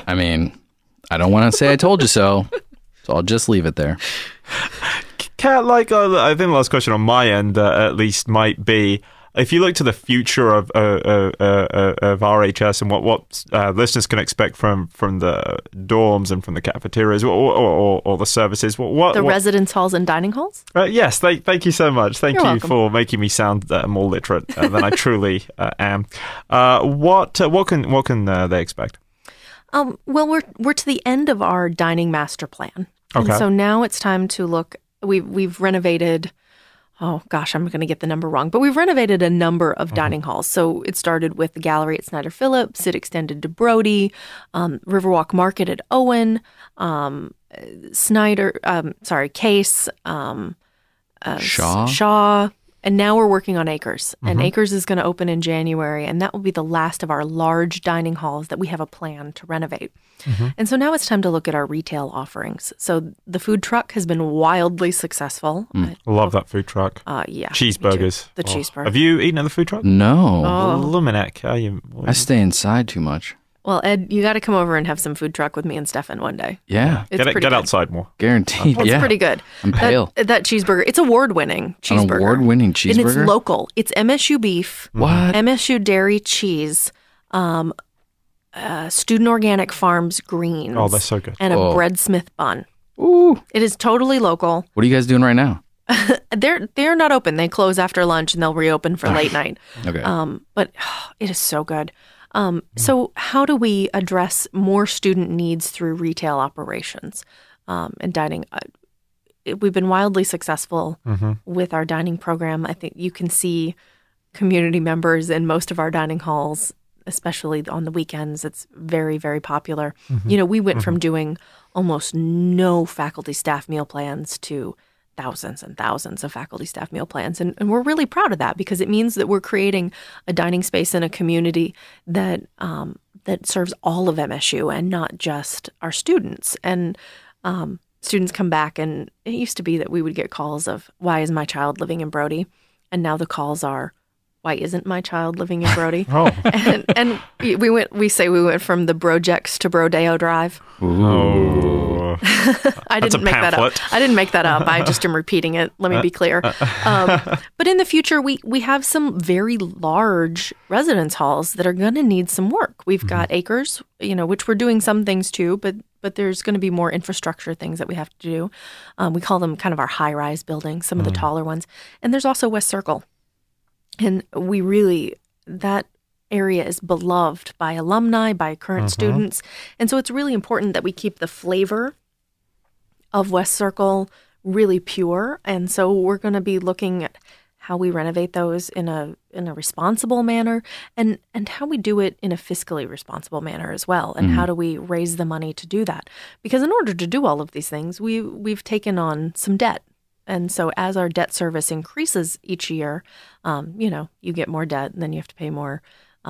I don't want to say I told you so I'll just leave it there. Kat, I think the last question on my end, at least, might be, if you look to the future of RHS and what listeners can expect from the dorms and from the cafeterias or the services, what residence halls and dining halls? Yes, thank you so much. Thank You're you welcome. for making me sound more literate than I truly am. What can they expect? Well, we're to the end of our dining master plan. Okay. And so now it's time to look. We've renovated, oh gosh, I'm going to get the number wrong, but we've renovated a number of dining halls. So it started with the gallery at Snyder Phillips, it extended to Brody, Riverwalk Market at Owen, Case, Shaw, and now we're working on Acres. And Acres is going to open in January, and that will be the last of our large dining halls that we have a plan to renovate. And so now it's time to look at our retail offerings. So the food truck has been wildly successful. Love that food truck. Yeah. Cheeseburgers. The cheeseburger. Have you eaten at the food truck? No. Luminac. I stay inside too much. Well, Ed, you got to come over and have some food truck with me and Stefan one day. Yeah. It's pretty Get good. outside more. Guaranteed. It's yeah. pretty good. I'm pale. That cheeseburger, it's award-winning cheeseburger. An award-winning cheeseburger? And it's local. It's MSU beef. What? MSU dairy cheese. Student Organic Farms greens. Oh, that's so good. And a Breadsmith bun. Ooh. It is totally local. What are you guys doing right now? They're not open. They close after lunch and they'll reopen for late night. Okay. But it is so good. So how do we address more student needs through retail operations and dining? We've been wildly successful with our dining program. I think you can see community members in most of our dining halls, especially on the weekends. It's very, very popular. You know, we went from doing almost no faculty staff meal plans to thousands and thousands of faculty staff meal plans. And we're really proud of that because it means that we're creating a dining space in a community that that serves all of MSU and not just our students. And students come back, and it used to be that we would get calls of, why is my child living in Brody? And now the calls are, why isn't my child living in Brody? And we went from the Brojects to Brodeo Drive. Oh. I didn't make that up. I didn't make that up. I just am repeating it. Let me be clear. But in the future, we have some very large residence halls that are going to need some work. We've got acres, which we're doing some things too, but there's going to be more infrastructure things that we have to do. We call them kind of our high-rise buildings, some of the taller ones. And there's also West Circle. And that area is beloved by alumni, by current students. And so it's really important that we keep the flavor of West Circle really pure. And so we're going to be looking at how we renovate those in a responsible manner, and how we do it in a fiscally responsible manner as well. And how do we raise the money to do that? Because in order to do all of these things, we've taken on some debt. And so as our debt service increases each year, you get more debt, and then you have to pay more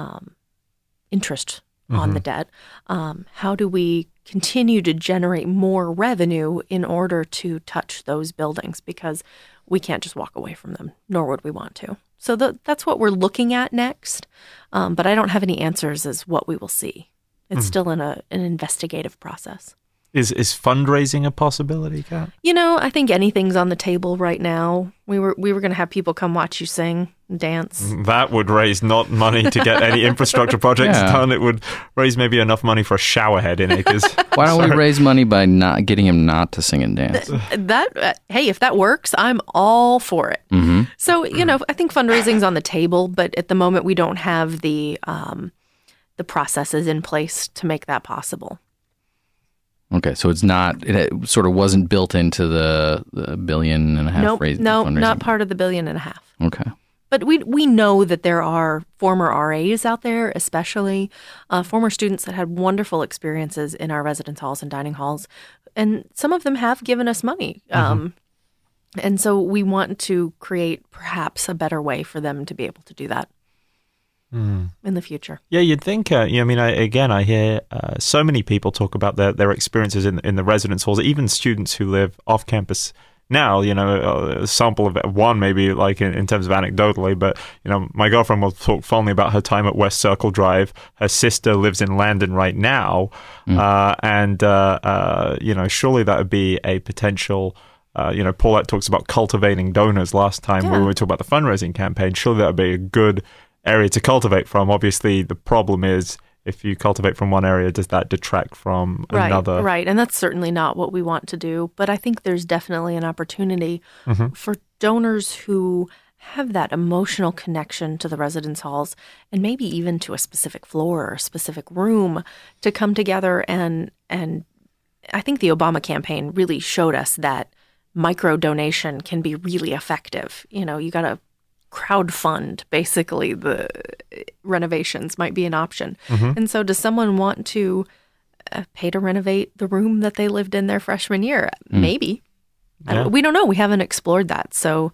interest on the debt. How do we continue to generate more revenue in order to touch those buildings? Because we can't just walk away from them, nor would we want to. So that's what we're looking at next. But I don't have any answers as what we will see. It's still in an investigative process. Is fundraising a possibility, Kat? I think anything's on the table right now. We were going to have people come watch you sing, dance. That would raise not money to get any infrastructure projects done. It would raise maybe enough money for a shower head in Acres. Why don't we raise money by not getting him not to sing and dance? Hey, if that works, I'm all for it. So, I think fundraising's on the table, but at the moment we don't have the processes in place to make that possible. Okay, so it sort of wasn't built into the $1.5 billion fundraising. No, not part of the $1.5 billion. Okay. But we know that there are former RAs out there, especially former students that had wonderful experiences in our residence halls and dining halls. And some of them have given us money. And so we want to create perhaps a better way for them to be able to do that. In the future. Yeah, you'd think, I hear so many people talk about their experiences in the residence halls, even students who live off campus now, a sample of one maybe like in terms of anecdotally, but, my girlfriend will talk fondly about her time at West Circle Drive. Her sister lives in Landon right now, and surely that would be a potential... Paulette talks about cultivating donors last time when we were talking about the fundraising campaign. Surely that would be a good area to cultivate from. Obviously, the problem is if you cultivate from one area, does that detract from another? Right, and that's certainly not what we want to do. But I think there's definitely an opportunity for donors who have that emotional connection to the residence halls, and maybe even to a specific floor or a specific room, to come together. And I think the Obama campaign really showed us that micro donation can be really effective. You got to crowdfund, basically, the renovations might be an option. And so does someone want to pay to renovate the room that they lived in their freshman year? Maybe. We don't know. We haven't explored that. So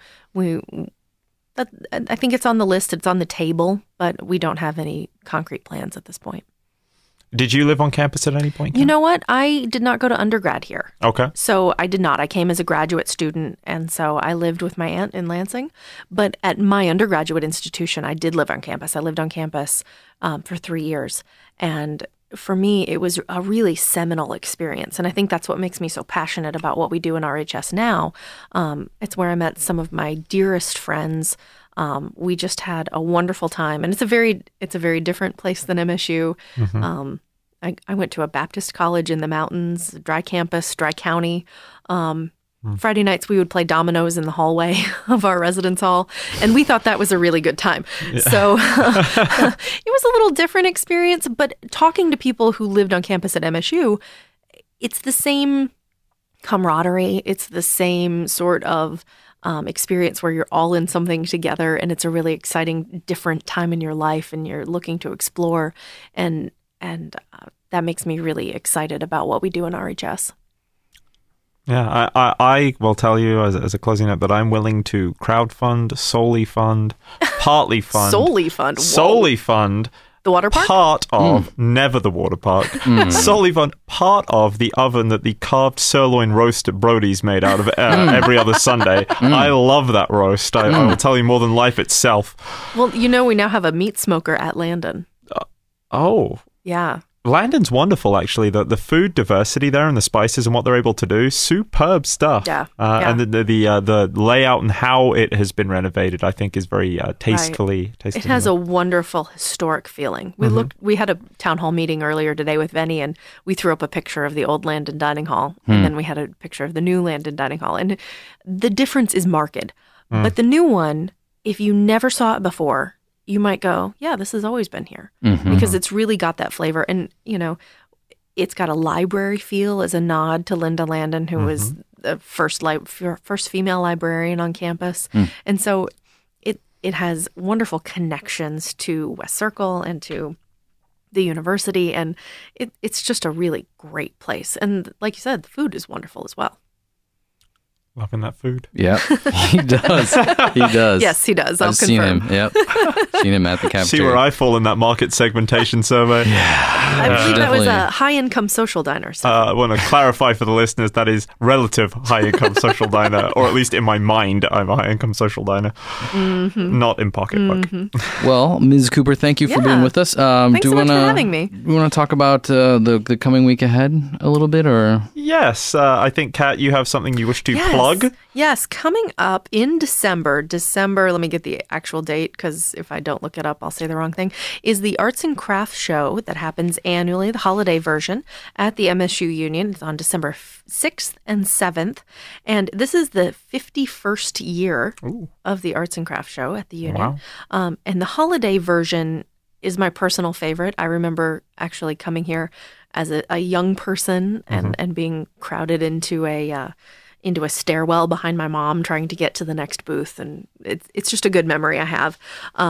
I think it's on the list. It's on the table, but we don't have any concrete plans at this point. Did you live on campus at any point? You know what? I did not go to undergrad here. Okay. So I did not. I came as a graduate student, and so I lived with my aunt in Lansing. But at my undergraduate institution, I did live on campus. I lived on campus for 3 years. And for me, it was a really seminal experience. And I think that's what makes me so passionate about what we do in RHS now. It's where I met some of my dearest friends. We just had a wonderful time, and it's a very different place than MSU. I went to a Baptist college in the mountains, dry campus, dry county. Friday nights we would play dominoes in the hallway of our residence hall, and we thought that was a really good time. So it was a little different experience, but talking to people who lived on campus at MSU, it's the same camaraderie. It's the same sort of experience where you're all in something together, and it's a really exciting, different time in your life, and you're looking to explore, and that makes me really excited about what we do in RHS. Yeah, I will tell you as a closing note that I'm willing to crowdfund, solely fund, partly fund, solely fund, solely fund The water park? part of, never the water park, solely fun, part of the oven that the carved sirloin roast at Brody's made out of every other Sunday. I love that roast. I will tell you more than life itself. Well, you know, we now have a meat smoker at Landon. Oh. Yeah. Landon's wonderful, actually. The food diversity there and the spices and what they're able to do, superb stuff. Yeah. And the layout and how it has been renovated, I think, is very tastefully. It has a wonderful historic feeling. We had a town hall meeting earlier today with Venny, and we threw up a picture of the old Landon Dining Hall, and then we had a picture of the new Landon Dining Hall, and the difference is marked. But the new one, if you never saw it before, you might go, yeah, this has always been here, because it's really got that flavor. And, you know, it's got a library feel as a nod to Linda Landon, who was the first female librarian on campus. And so it has wonderful connections to West Circle and to the university. And it's just a really great place. And like you said, the food is wonderful as well. Loving that food. Yeah, he does. He does. Yes, he does. I'll I've seen confirm. him. Yep. Seen him at the cafeteria. See where I fall in that market segmentation survey. I believe that was definitely. a high-income social diner. So. I want to clarify for the listeners that is relative high-income social diner, or at least in my mind, I'm a high-income social diner, not in pocketbook. Well, Ms. Cooper, thank you for being with us. Thanks so much for having me. Do you want to talk about the coming week ahead a little bit, or? Yes, I think, Kat, you have something you wish to plug. Yes, coming up in December, let me get the actual date because if I don't look it up, I'll say the wrong thing, is the Arts and Crafts Show that happens annually, the holiday version, at the MSU Union. It's on December 6th and 7th. And this is the 51st year of the Arts and Crafts Show at the Union. Wow. And the holiday version is my personal favorite. I remember actually coming here as a young person and being crowded into a stairwell behind my mom trying to get to the next booth. And it's just a good memory I have.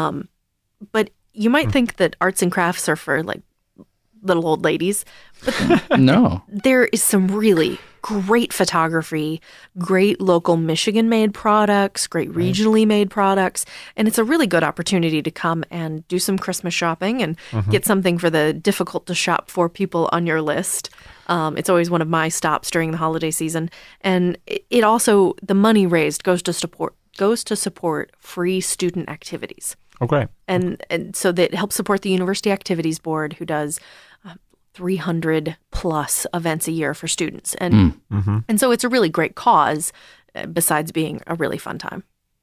But you might think that arts and crafts are for like little old ladies, but No. there is some really great photography, great local Michigan-made products, great regionally made products, and it's a really good opportunity to come and do some Christmas shopping and get something for the difficult-to-shop-for people on your list. It's always one of my stops during the holiday season, and it also, the money raised goes to support free student activities. Oh, great. And so that helps support the University Activities Board, who does 300 plus events a year for students. And and so it's a really great cause, besides being a really fun time.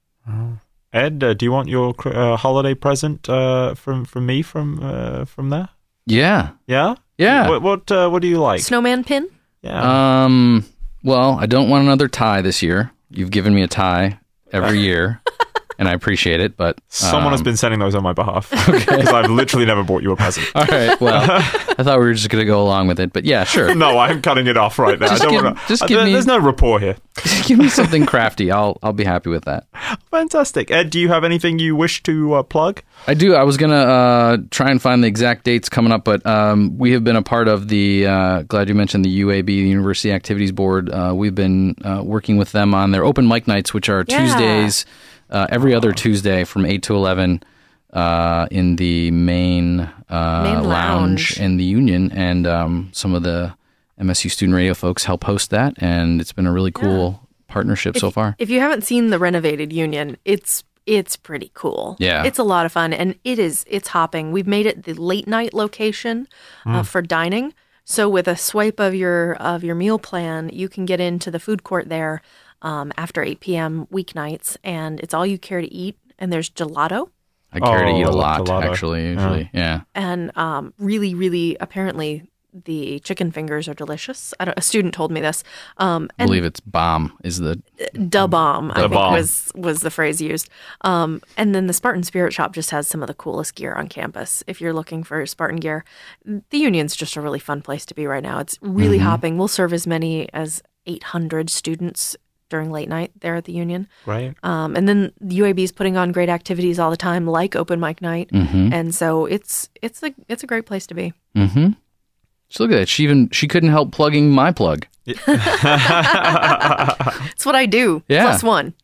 Ed, do you want your holiday present from me from there? Yeah. Yeah? Yeah. What do you like? Snowman pin? Yeah. Well, I don't want another tie this year. You've given me a tie every year, and I appreciate it, but... Someone has been sending those on my behalf. Because I've literally never bought you a present. All right, well, I thought we were just going to go along with it, but yeah, sure. No, I'm cutting it off right now. There's no rapport here. Give me something crafty. I'll be happy with that. Fantastic. Ed, do you have anything you wish to plug? I do. I was going to try and find the exact dates coming up, but we have been a part of the, glad you mentioned the UAB, the University Activities Board. We've been working with them on their open mic nights, which are Tuesdays, every other Tuesday from 8 to 11 in the main lounge in the Union. And some of the MSU Student Radio folks help host that, and it's been a really cool partnership so far. If you haven't seen the renovated Union, it's pretty cool. Yeah. It's a lot of fun, and it's hopping. We've made it the late night location for dining. So with a swipe of your meal plan, you can get into the food court there after 8 p.m. weeknights, and it's all you care to eat. And there's gelato. I care to eat a lot, gelato. actually, usually. Yeah. And really, really, apparently, the chicken fingers are delicious. A student told me this. I believe it's bomb is the... Da bomb, I think bomb. was the phrase used. And then the Spartan Spirit Shop just has some of the coolest gear on campus. If you're looking for Spartan gear, the Union's just a really fun place to be right now. It's really hopping. We'll serve as many as 800 students during late night there at the Union. Right. And then the UAB is putting on great activities all the time, like open mic night. And so it's a great place to be. Mm-hmm. So look at that. She couldn't help plugging my plug. It's what I do. Yeah. Plus one.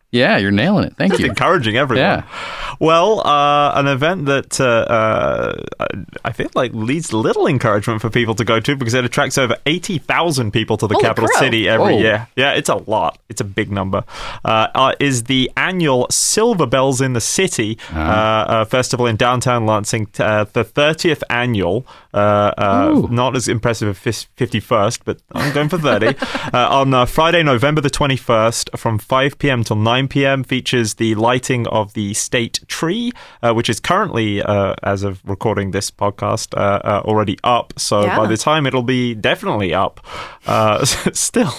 Yeah, you're nailing it. Thank Just you. encouraging everyone. Yeah. Well, an event that I feel like leads little encouragement for people to go to because it attracts over 80,000 people to the Holy capital crow. city every Whoa. year. Yeah, it's a lot. It's a big number. Is the annual Silver Bells in the City festival in downtown Lansing, the 30th annual. Not as impressive as 51st, but I'm going for 30. On Friday, November the 21st, from 5 p.m. till 9 p.m. features the lighting of the state tree, which is currently, as of recording this podcast, already up. So Yeah. by the time it'll be definitely up, still.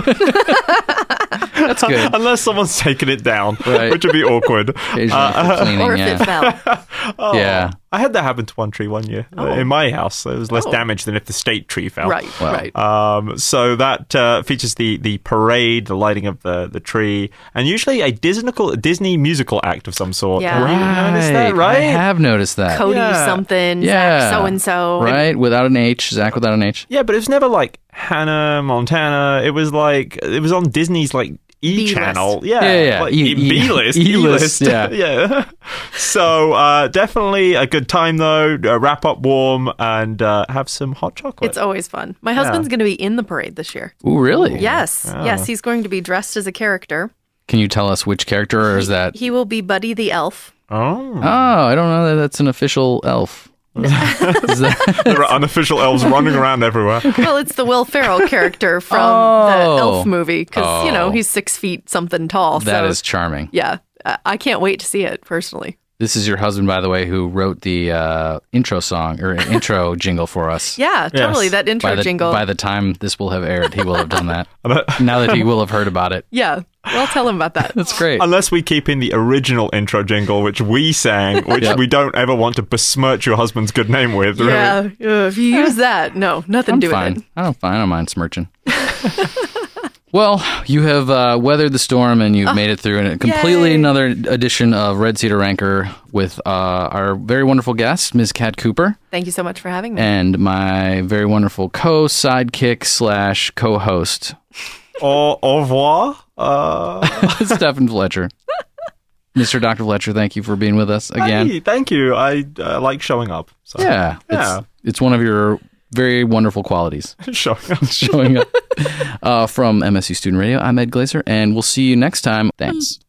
That's good. Unless someone's taken it down, Right. which would be awkward. Occasionally for cleaning, Or if yeah. it fell. Oh, Yeah. I had that happen to one tree one year in my house. There was less Oh. damage than if the state tree fell. Right, Wow. right. So that features the parade, the lighting of the tree, and usually a Disney musical act of some sort. Yeah. Have you noticed that, right? I have noticed that. Cody Yeah. something, Yeah. Zach so-and-so. Right? Without an H. Zach without an H. Yeah, but it was never like Hannah Montana. It was on Disney's like B-list. channel. Yeah. Like, E-list. E-list. Yeah. Yeah. So definitely a good time though. Wrap up warm and have some hot chocolate. It's always fun. My husband's going to be in the parade this year. Ooh, really? Yes. Oh. Yes, he's going to be dressed as a character. Can you tell us which character, or is that... He will be Buddy the elf. Oh. Oh, I don't know that that's an official elf. Is that... There are unofficial elves running around everywhere. Well, it's the Will Ferrell character from Oh. the Elf movie because, Oh. he's 6 feet something tall. That so, is charming. yeah, I can't wait to see it personally. This is your husband, by the way, who wrote the intro song or intro jingle for us. Yeah, totally. Yes. That intro jingle. By the time this will have aired, he will have done that. Now that he will have heard about it. Yeah, well, I'll tell him about that. That's great. Unless we keep in the original intro jingle, which we sang, which Yep. we don't ever want to besmirch your husband's good name with. Yeah, if you use that, no, nothing I'm to do fine. with it. I don't mind smirching. Well, you have weathered the storm and you've made it through and completely Yay. another edition of Red Cedar Ranker with our very wonderful guest, Ms. Kat Cooper, Thank you so much for having me. and my very wonderful co-sidekick / co-host, Au revoir. Stephen Fletcher. Mr. Dr. Fletcher, thank you for being with us again. Hey, thank you. I like showing up. So. Yeah, Yeah. It's one of your very wonderful qualities. Showing up. Showing up from MSU Student Radio. I'm Ed Glazer, and we'll see you next time. Thanks.